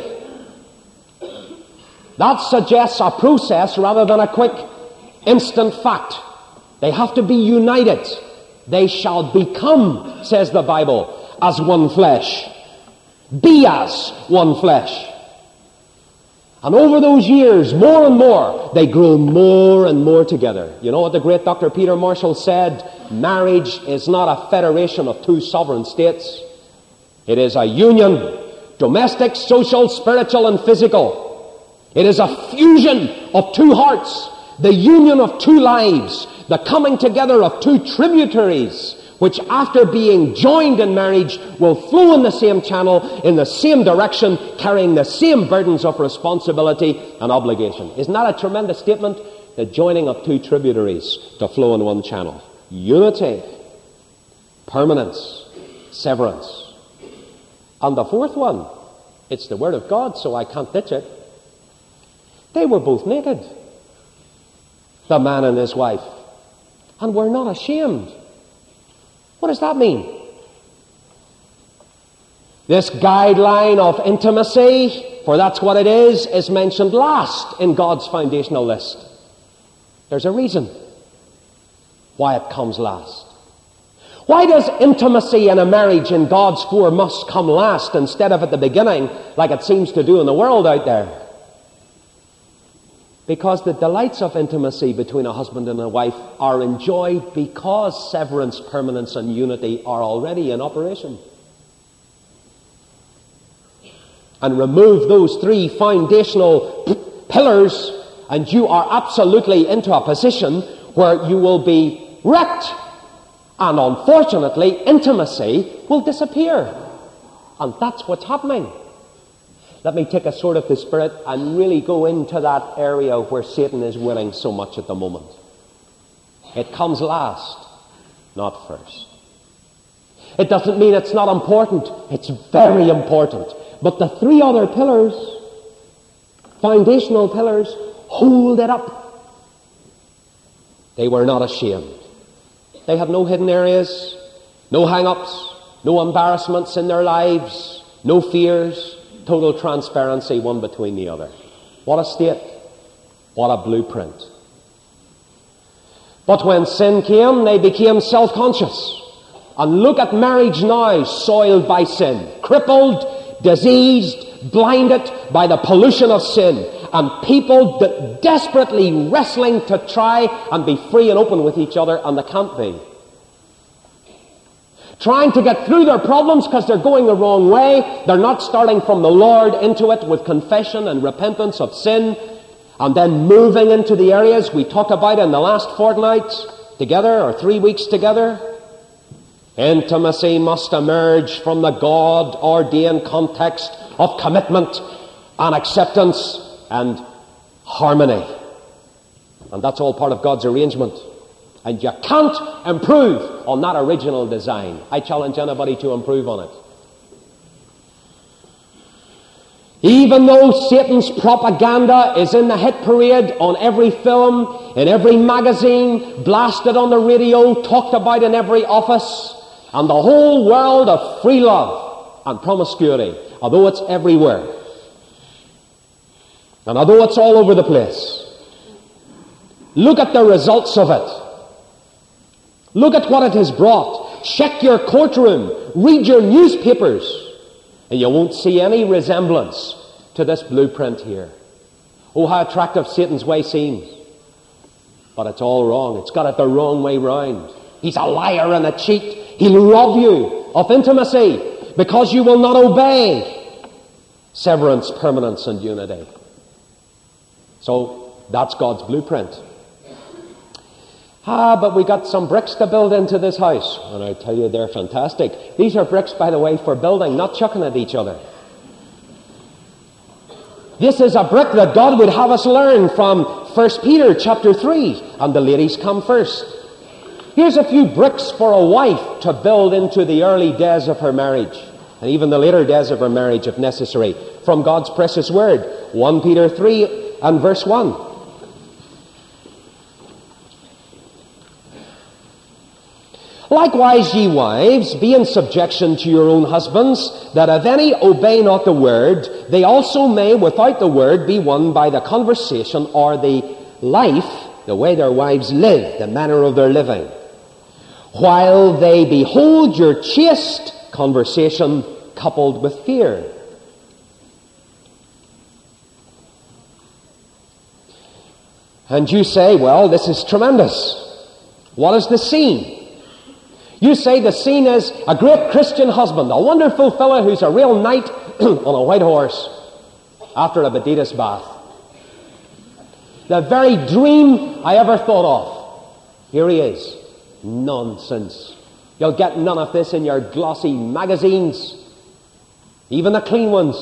That suggests a process rather than a quick, instant fact. They have to be united. They shall become, says the Bible, as one flesh. Be as one flesh. And over those years, more and more, they grow more and more together. You know what the great Dr. Peter Marshall said? Marriage is not a federation of two sovereign states. It is a union, domestic, social, spiritual, and physical. It is a fusion of two hearts, the union of two lives, the coming together of two tributaries, which after being joined in marriage will flow in the same channel, in the same direction, carrying the same burdens of responsibility and obligation. Isn't that a tremendous statement? The joining of two tributaries to flow in one channel. Unity, permanence, severance. And the fourth one, it's the Word of God, so I can't ditch it. They were both naked, the man and his wife, and were not ashamed. What does that mean? This guideline of intimacy, for that's what it is mentioned last in God's foundational list. There's a reason why it comes last. Why does intimacy in a marriage in God's four musts come last instead of at the beginning, like it seems to do in the world out there? Because the delights of intimacy between a husband and a wife are enjoyed because severance, permanence, and unity are already in operation. And remove those three foundational pillars, and you are absolutely into a position where you will be wrecked. And unfortunately, intimacy will disappear. And that's what's happening. Let me take a sword of the Spirit and really go into that area where Satan is winning so much at the moment. It comes last, not first. It doesn't mean it's not important. It's very important. But the three other pillars, foundational pillars, hold it up. They were not ashamed. They had no hidden areas, no hang-ups, no embarrassments in their lives, no fears. Total transparency one between the other. What a state. What a blueprint. But when sin came, they became self-conscious. And look at marriage now, soiled by sin. Crippled, diseased, blinded by the pollution of sin. And people desperately wrestling to try and be free and open with each other, and they can't be. Trying to get through their problems because they're going the wrong way. They're not starting from the Lord into it with confession and repentance of sin, and then moving into the areas we talked about in the last fortnight together, or 3 weeks together. Intimacy must emerge from the God-ordained context of commitment and acceptance and harmony. And that's all part of God's arrangement. And you can't improve on that original design. I challenge anybody to improve on it. Even though Satan's propaganda is in the hit parade on every film, in every magazine, blasted on the radio, talked about in every office, and the whole world of free love and promiscuity, although it's everywhere, and although it's all over the place, look at the results of it. Look at what it has brought. Check your courtroom. Read your newspapers. And you won't see any resemblance to this blueprint here. Oh, how attractive Satan's way seems. But it's all wrong. It's got it the wrong way round. He's a liar and a cheat. He'll rob you of intimacy because you will not obey severance, permanence, and unity. So that's God's blueprint. But we got some bricks to build into this house. And I tell you, they're fantastic. These are bricks, by the way, for building, not chucking at each other. This is a brick that God would have us learn from 1 Peter chapter 3. And the ladies come first. Here's a few bricks for a wife to build into the early days of her marriage. And even the later days of her marriage, if necessary. From God's precious word. 1 Peter 3 and verse 1. Likewise, ye wives, be in subjection to your own husbands, that if any obey not the word, they also may, without the word, be won by the conversation or the life, the way their wives live, the manner of their living, while they behold your chaste conversation coupled with fear. And you say, well, this is tremendous. What is the scene? You say the scene is a great Christian husband, a wonderful fellow who's a real knight on a white horse after a Adidas bath. The very dream I ever thought of. Here he is. Nonsense. You'll get none of this in your glossy magazines, even the clean ones.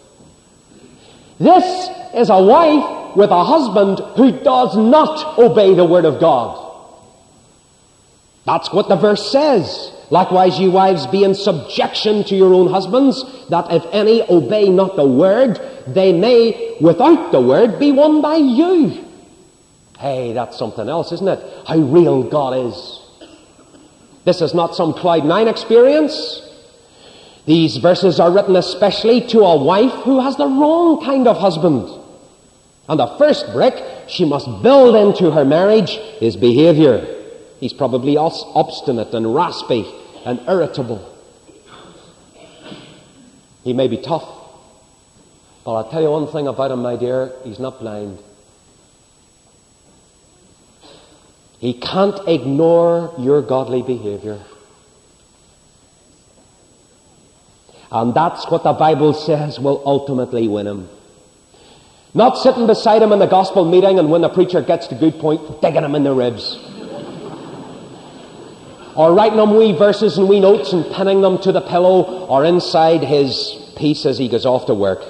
This is a wife with a husband who does not obey the word of God. That's what the verse says. Likewise, you wives, be in subjection to your own husbands, that if any obey not the word, they may, without the word, be won by you. Hey, that's something else, isn't it? How real God is. This is not some Cloud 9 experience. These verses are written especially to a wife who has the wrong kind of husband. And the first brick she must build into her marriage is behavior. He's probably obstinate and raspy and irritable. He may be tough. But I'll tell you one thing about him, my dear. He's not blind. He can't ignore your godly behavior. And that's what the Bible says will ultimately win him. Not sitting beside him in the gospel meeting and when the preacher gets to good point, digging him in the ribs. Or writing him wee verses and wee notes and pinning them to the pillow or inside his piece as he goes off to work.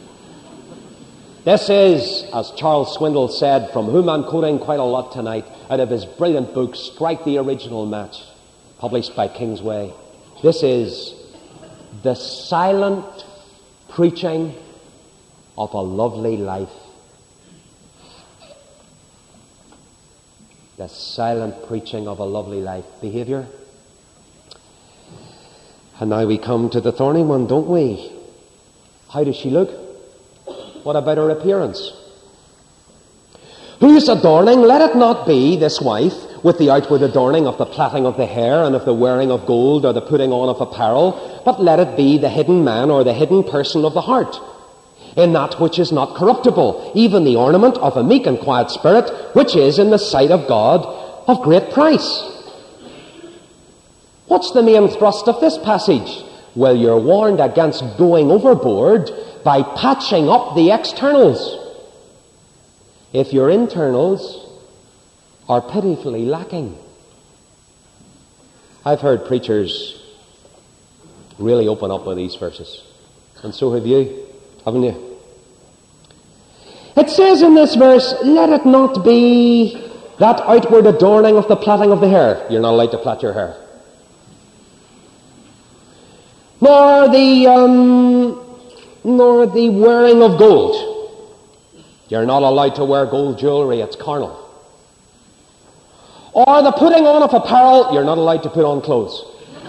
This is, as Charles Swindoll said, from whom I'm quoting quite a lot tonight, out of his brilliant book, Strike the Original Match, published by Kingsway. This is the silent preaching of a lovely life. The silent preaching of a lovely life. Behavior. And now we come to the thorny one, don't we? How does she look? What about her appearance? Whose adorning? Let it not be this wife with the outward adorning of the plaiting of the hair and of the wearing of gold or the putting on of apparel, but let it be the hidden man or the hidden person of the heart, in that which is not corruptible, even the ornament of a meek and quiet spirit, which is in the sight of God of great price. What's the main thrust of this passage? Well, you're warned against going overboard by patching up the externals if your internals are pitifully lacking. I've heard preachers really open up with these verses, and so have you, haven't you? It says in this verse, let it not be that outward adorning of the plaiting of the hair. You're not allowed to plait your hair. Nor the wearing of gold. You're not allowed to wear gold jewelry, it's carnal. Or the putting on of apparel. You're not allowed to put on clothes.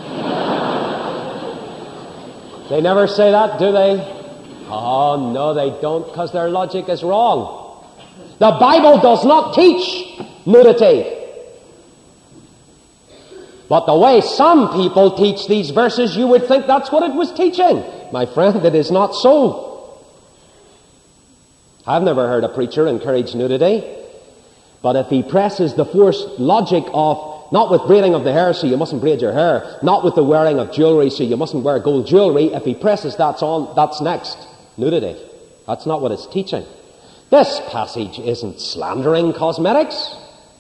They never say that, do they? Oh, no, they don't, because their logic is wrong. The Bible does not teach nudity. But the way some people teach these verses, you would think that's what it was teaching. My friend, it is not so. I've never heard a preacher encourage nudity. But if he presses the forced logic of not with braiding of the hair, so you mustn't braid your hair, not with the wearing of jewelry, so you mustn't wear gold jewelry, if he presses that's next. Nudity. That's not what it's teaching. This passage isn't slandering cosmetics.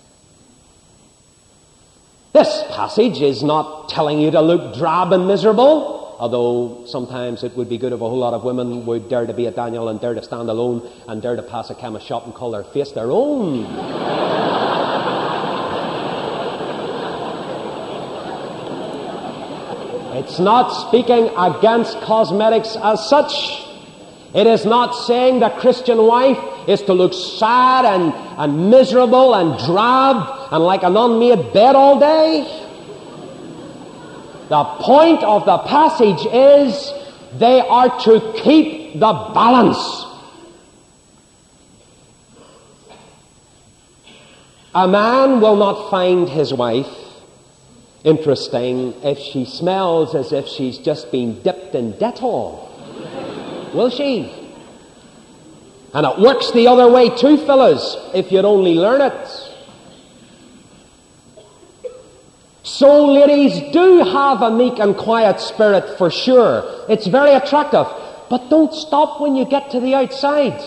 This passage is not telling you to look drab and miserable, although sometimes it would be good if a whole lot of women would dare to be a Daniel and dare to stand alone and dare to pass a chemist shop and call their face their own. It's not speaking against cosmetics as such. It is not saying the Christian wife is to look sad and miserable and drab and like an unmade bed all day. The point of the passage is they are to keep the balance. A man will not find his wife interesting if she smells as if she's just been dipped in Dettol. Will she? And it works the other way too, fellas, if you'd only learn it. So, ladies, do have a meek and quiet spirit for sure. It's very attractive. But don't stop when you get to the outside.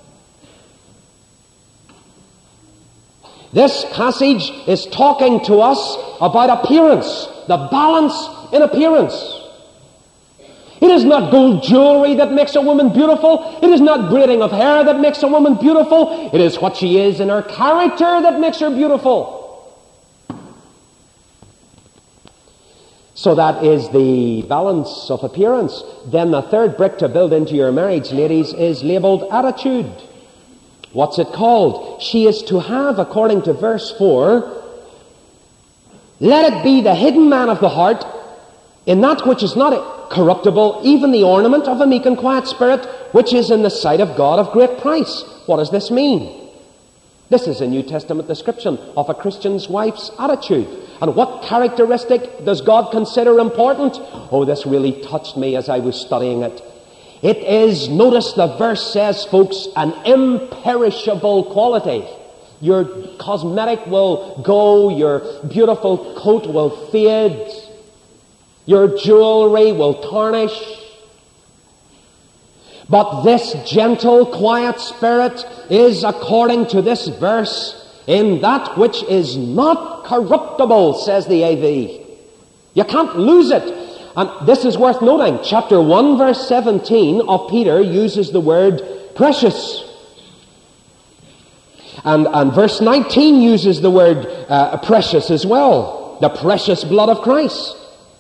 This passage is talking to us about appearance, the balance in appearance. It is not gold jewelry that makes a woman beautiful. It is not braiding of hair that makes a woman beautiful. It is what she is in her character that makes her beautiful. So that is the balance of appearance. Then the third brick to build into your marriage, ladies, is labelled attitude. What's it called? She is to have, according to verse 4, let it be the hidden man of the heart, in that which is not corruptible, even the ornament of a meek and quiet spirit, which is in the sight of God of great price. What does this mean? This is a New Testament description of a Christian's wife's attitude. And what characteristic does God consider important? Oh, this really touched me as I was studying it. It is, notice the verse says, folks, an imperishable quality. Your cosmetic will go, your beautiful coat will fade, your jewelry will tarnish. But this gentle, quiet spirit is, according to this verse, in that which is not corruptible, says the AV. You can't lose it. And this is worth noting. Chapter 1, verse 17 of Peter uses the word precious. And verse 19 uses the word precious as well. The precious blood of Christ.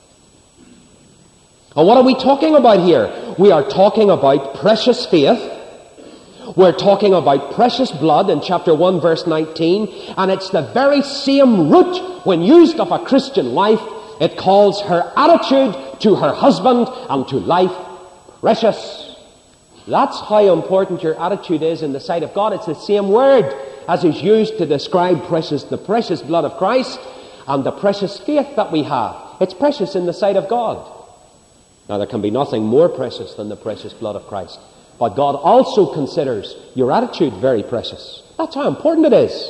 And what are we talking about here? We are talking about precious faith. We're talking about precious blood in chapter 1, verse 19. And it's the very same root when used of a Christian wife. It calls her attitude to her husband and to life precious. That's how important your attitude is in the sight of God. It's the same word as is used to describe the precious blood of Christ and the precious faith that we have. It's precious in the sight of God. Now, there can be nothing more precious than the precious blood of Christ. But God also considers your attitude very precious. That's how important it is.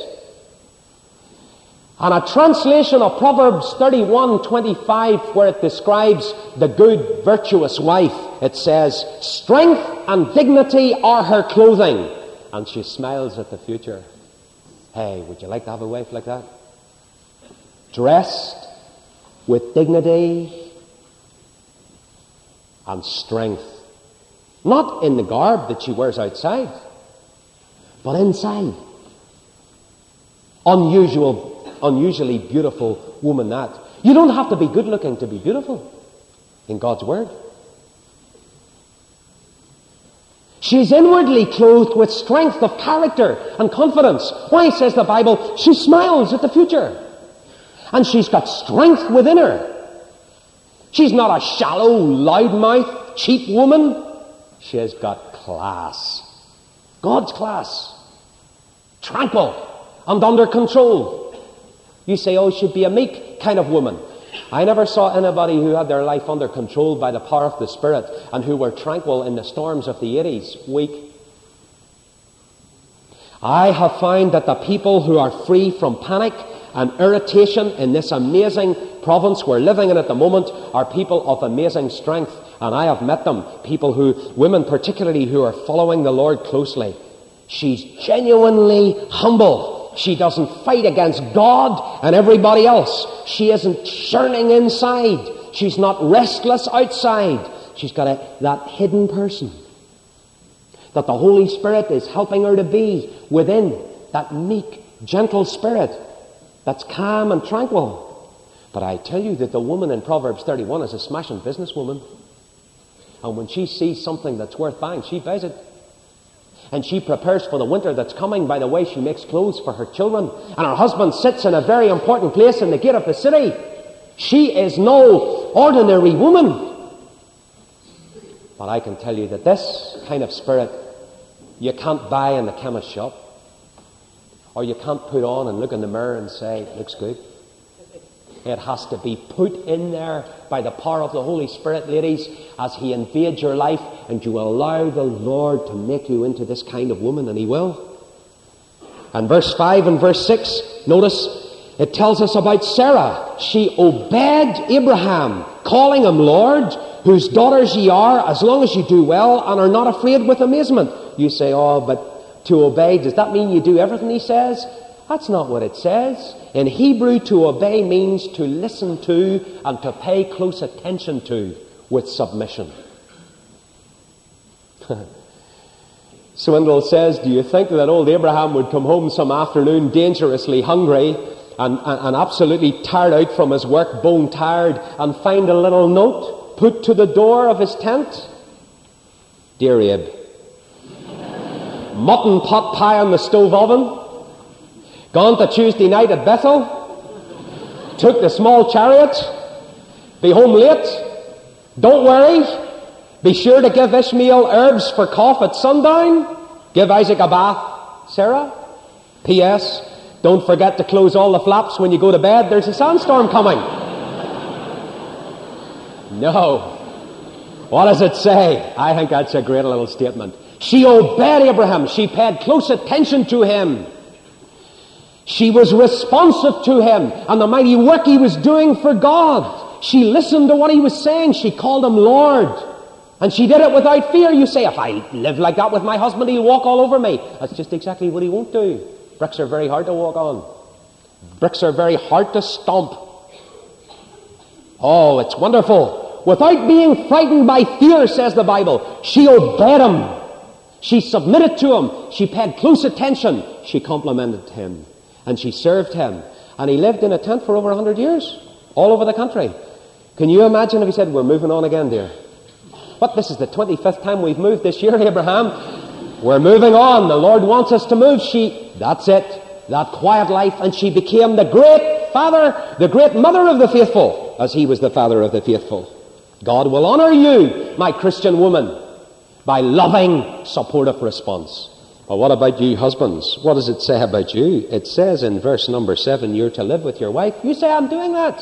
And a translation of Proverbs 31:25, where it describes the good, virtuous wife, it says, strength and dignity are her clothing. And she smiles at the future. Hey, would you like to have a wife like that? Dressed with dignity and strength. Not in the garb that she wears outside, but inside. Unusually beautiful woman that. You don't have to be good looking to be beautiful in God's Word. She's inwardly clothed with strength of character and confidence. Why, says the Bible, she smiles at the future. And she's got strength within her. She's not a shallow, loudmouth, cheap woman. She has got class. God's class. Tranquil and under control. You say, oh, she'd be a meek kind of woman. I never saw anybody who had their life under control by the power of the Spirit and who were tranquil in the storms of the 80s. Weak. I have found that the people who are free from panic and irritation in this amazing province we're living in at the moment are people of amazing strength. And I have met them, women particularly, who are following the Lord closely. She's genuinely humble. She doesn't fight against God and everybody else. She isn't churning inside. She's not restless outside. She's got that hidden person that the Holy Spirit is helping her to be within, that meek, gentle spirit that's calm and tranquil. But I tell you that the woman in Proverbs 31 is a smashing businesswoman. And when she sees something that's worth buying, she buys it. And she prepares for the winter that's coming by the way she makes clothes for her children. And her husband sits in a very important place in the gate of the city. She is no ordinary woman. But I can tell you that this kind of spirit you can't buy in the chemist shop. Or you can't put on and look in the mirror and say, looks good. It has to be put in there by the power of the Holy Spirit, ladies, as He invades your life, and you allow the Lord to make you into this kind of woman, and He will. And verse 5 and verse 6, notice, It tells us about Sarah. She obeyed Abraham, calling him Lord, whose daughters ye are, as long as you do well and are not afraid with amazement. You say, oh, but to obey, does that mean you do everything he says? That's not what it says. In Hebrew, to obey means to listen to and to pay close attention to with submission. Swindoll says, do you think that old Abraham would come home some afternoon dangerously hungry and absolutely tired out from his work, bone tired, and find a little note put to the door of his tent? Dear Abe, mutton pot pie on the stove oven, gone to Tuesday night at Bethel, took the small chariot, be home late, don't worry, be sure to give Ishmael herbs for cough at sundown, give Isaac a bath, Sarah. P.S. Don't forget to close all the flaps when you go to bed, there's a sandstorm coming. No. What does it say? I think that's a great little statement. She obeyed Abraham. She paid close attention to him. She was responsive to him and the mighty work he was doing for God. She listened to what he was saying. She called him Lord. And she did it without fear. You say, if I live like that with my husband, he'll walk all over me. That's just exactly what he won't do. Bricks are very hard to walk on. Bricks are very hard to stomp. Oh, it's wonderful. Without being frightened by fear, says the Bible, she obeyed him. She submitted to him. She paid close attention. She complimented him. And she served him. And he lived in a tent for over 100 years. All over the country. Can you imagine if he said, we're moving on again, dear? What, this is the 25th time we've moved this year, Abraham? We're moving on. The Lord wants us to move. That's it. That quiet life. And she became the great father, the great mother of the faithful, as he was the father of the faithful. God will honor you, my Christian woman, by loving, supportive response. But what about you husbands? What does it say about you? It says in verse number 7, you're to live with your wife. You say, I'm doing that.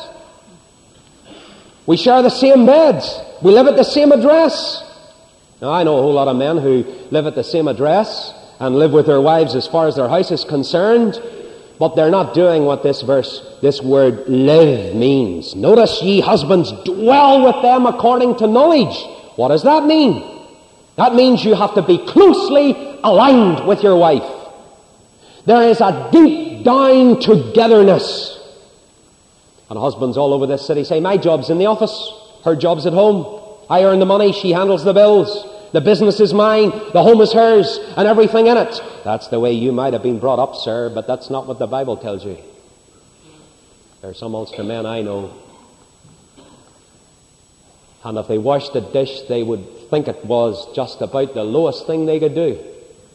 We share the same beds. We live at the same address. Now, I know a whole lot of men who live at the same address and live with their wives as far as their house is concerned, but they're not doing what this word live means. Notice, ye husbands, dwell with them according to knowledge. What does that mean? That means you have to be closely aligned with your wife. There is a deep down togetherness. And husbands all over this city say, my job's in the office, her job's at home. I earn the money, she handles the bills. The business is mine, the home is hers, and everything in it. That's the way you might have been brought up, sir, but that's not what the Bible tells you. There are some Ulster men I know, and if they washed the dish, they would think it was just about the lowest thing they could do.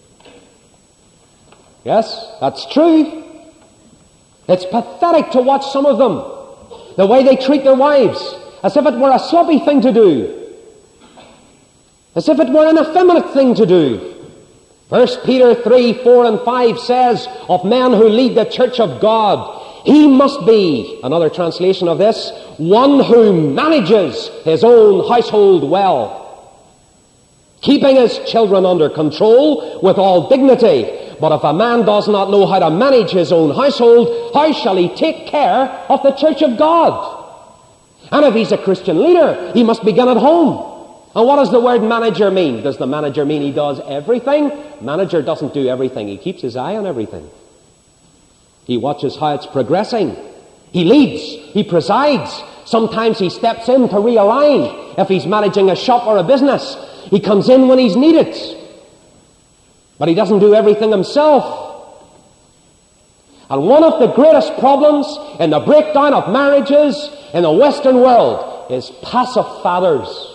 Yes, that's true. It's pathetic to watch some of them, the way they treat their wives, as if it were a sloppy thing to do. As if it were an effeminate thing to do. 1 Peter 3, 4 and 5 says of men who lead the church of God, he must be, another translation of this, one who manages his own household well, keeping his children under control with all dignity. But if a man does not know how to manage his own household, how shall he take care of the church of God? And if he's a Christian leader, he must begin at home. And what does the word manager mean? Does the manager mean he does everything? Manager doesn't do everything. He keeps his eye on everything. He watches how it's progressing. He leads. He presides. Sometimes he steps in to realign. If he's managing a shop or a business, he comes in when he's needed. But he doesn't do everything himself. And one of the greatest problems in the breakdown of marriages in the Western world is passive fathers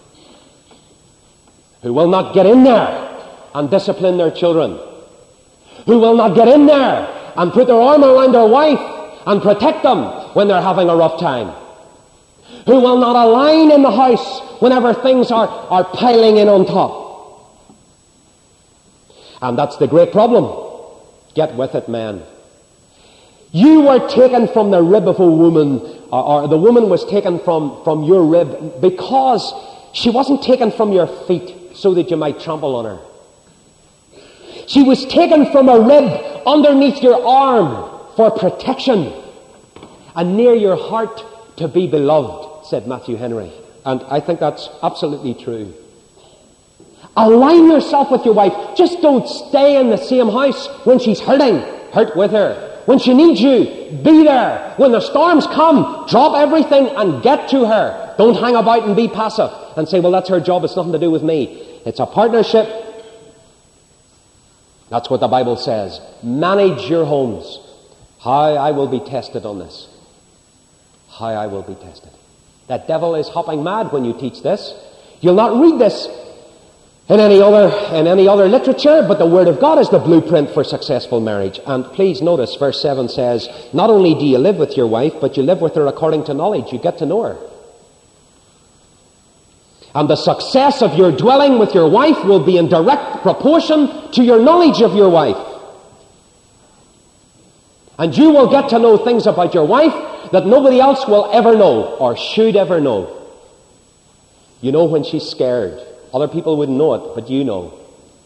who will not get in there and discipline their children, who will not get in there and put their arm around their wife and protect them when they're having a rough time, who will not align in the house whenever things are piling in on top. And that's the great problem. Get with it, man. You were taken from the rib of a woman, or the woman was taken from your rib because she wasn't taken from your feet so that you might trample on her. She was taken from a rib underneath your arm for protection, and near your heart to be beloved, said Matthew Henry. And I think that's absolutely true. Align yourself with your wife. Just don't stay in the same house. When she's hurting, hurt with her. When she needs you, be there. When the storms come, drop everything and get to her. Don't hang about and be passive and say, well, that's her job, it's nothing to do with me. It's a partnership. That's what the Bible says. Manage your homes. How I will be tested on this. How I will be tested. That devil is hopping mad when you teach this. You'll not read this in any other literature, but the Word of God is the blueprint for successful marriage. And please notice, verse 7 says, not only do you live with your wife, but you live with her according to knowledge. You get to know her. And the success of your dwelling with your wife will be in direct proportion to your knowledge of your wife. And you will get to know things about your wife that nobody else will ever know or should ever know. You know when she's scared. Other people wouldn't know it, but you know.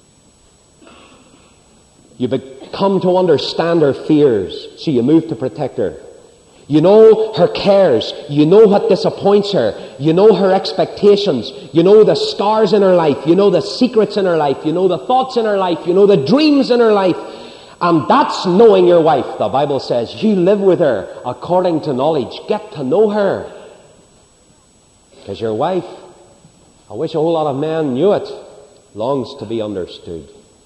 You come to understand her fears, so you move to protect her. You know her cares. You know what disappoints her. You know her expectations. You know the scars in her life. You know the secrets in her life. You know the thoughts in her life. You know the dreams in her life. And that's knowing your wife. The Bible says you live with her according to knowledge. Get to know her. Because your wife, I wish a whole lot of men knew it, longs to be understood.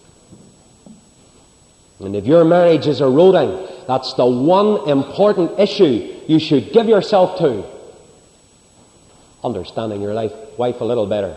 And if your marriage is eroding, that's the one important issue you should give yourself to. Understanding your wife a little better.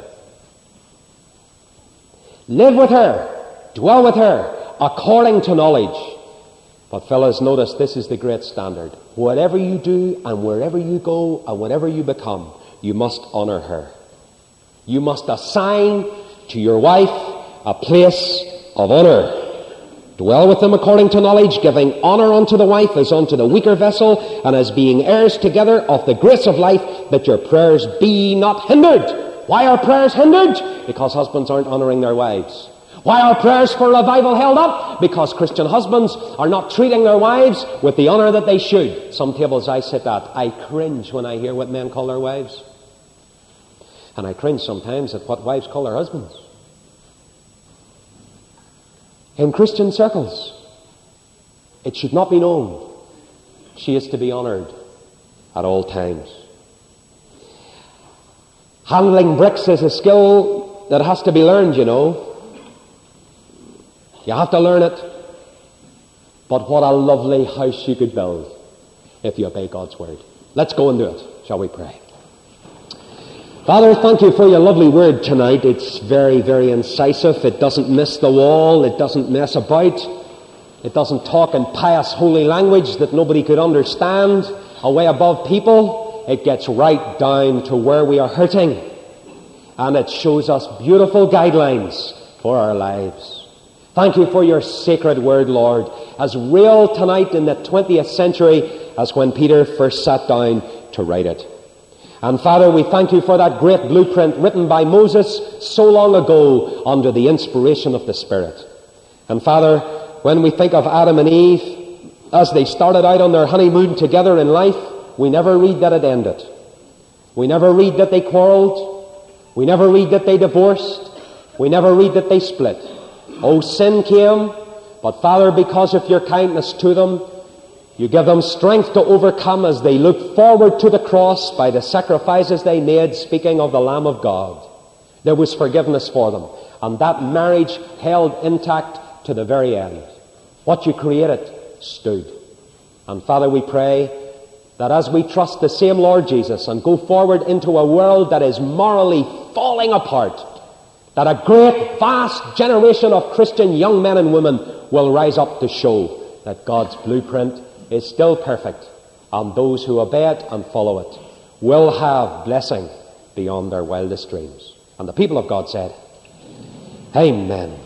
Live with her. Dwell with her according to knowledge. But fellas, notice this is the great standard. Whatever you do and wherever you go and whatever you become, you must honor her. You must assign to your wife a place of honor. Dwell with them according to knowledge, giving honor unto the wife as unto the weaker vessel, and as being heirs together of the grace of life, that your prayers be not hindered. Why are prayers hindered? Because husbands aren't honoring their wives. Why are prayers for revival held up? Because Christian husbands are not treating their wives with the honor that they should. Some tables I sit at, I cringe when I hear what men call their wives. And I cringe sometimes at what wives call their husbands. In Christian circles, it should not be known. She is to be honored at all times. Handling bricks is a skill that has to be learned, you know. You have to learn it. But what a lovely house you could build if you obey God's word. Let's go and do it. Shall we pray? Father, thank you for your lovely word tonight. It's very, very incisive. It doesn't miss the wall. It doesn't mess about. It doesn't talk in pious, holy language that nobody could understand, away above people. It gets right down to where we are hurting. And it shows us beautiful guidelines for our lives. Thank you for your sacred word, Lord, as real tonight in the 20th century as when Peter first sat down to write it. And Father, we thank you for that great blueprint written by Moses so long ago under the inspiration of the Spirit. And Father, when we think of Adam and Eve, as they started out on their honeymoon together in life, we never read that it ended. We never read that they quarreled. We never read that they divorced. We never read that they split. Oh, sin came, but Father, because of your kindness to them, you give them strength to overcome as they look forward to the cross by the sacrifices they made, speaking of the Lamb of God. There was forgiveness for them, and that marriage held intact to the very end. What you created stood. And Father, we pray that as we trust the same Lord Jesus and go forward into a world that is morally falling apart, that a great, vast generation of Christian young men and women will rise up to show that God's blueprint is still perfect, and those who obey it and follow it will have blessing beyond their wildest dreams. And the people of God said, Amen.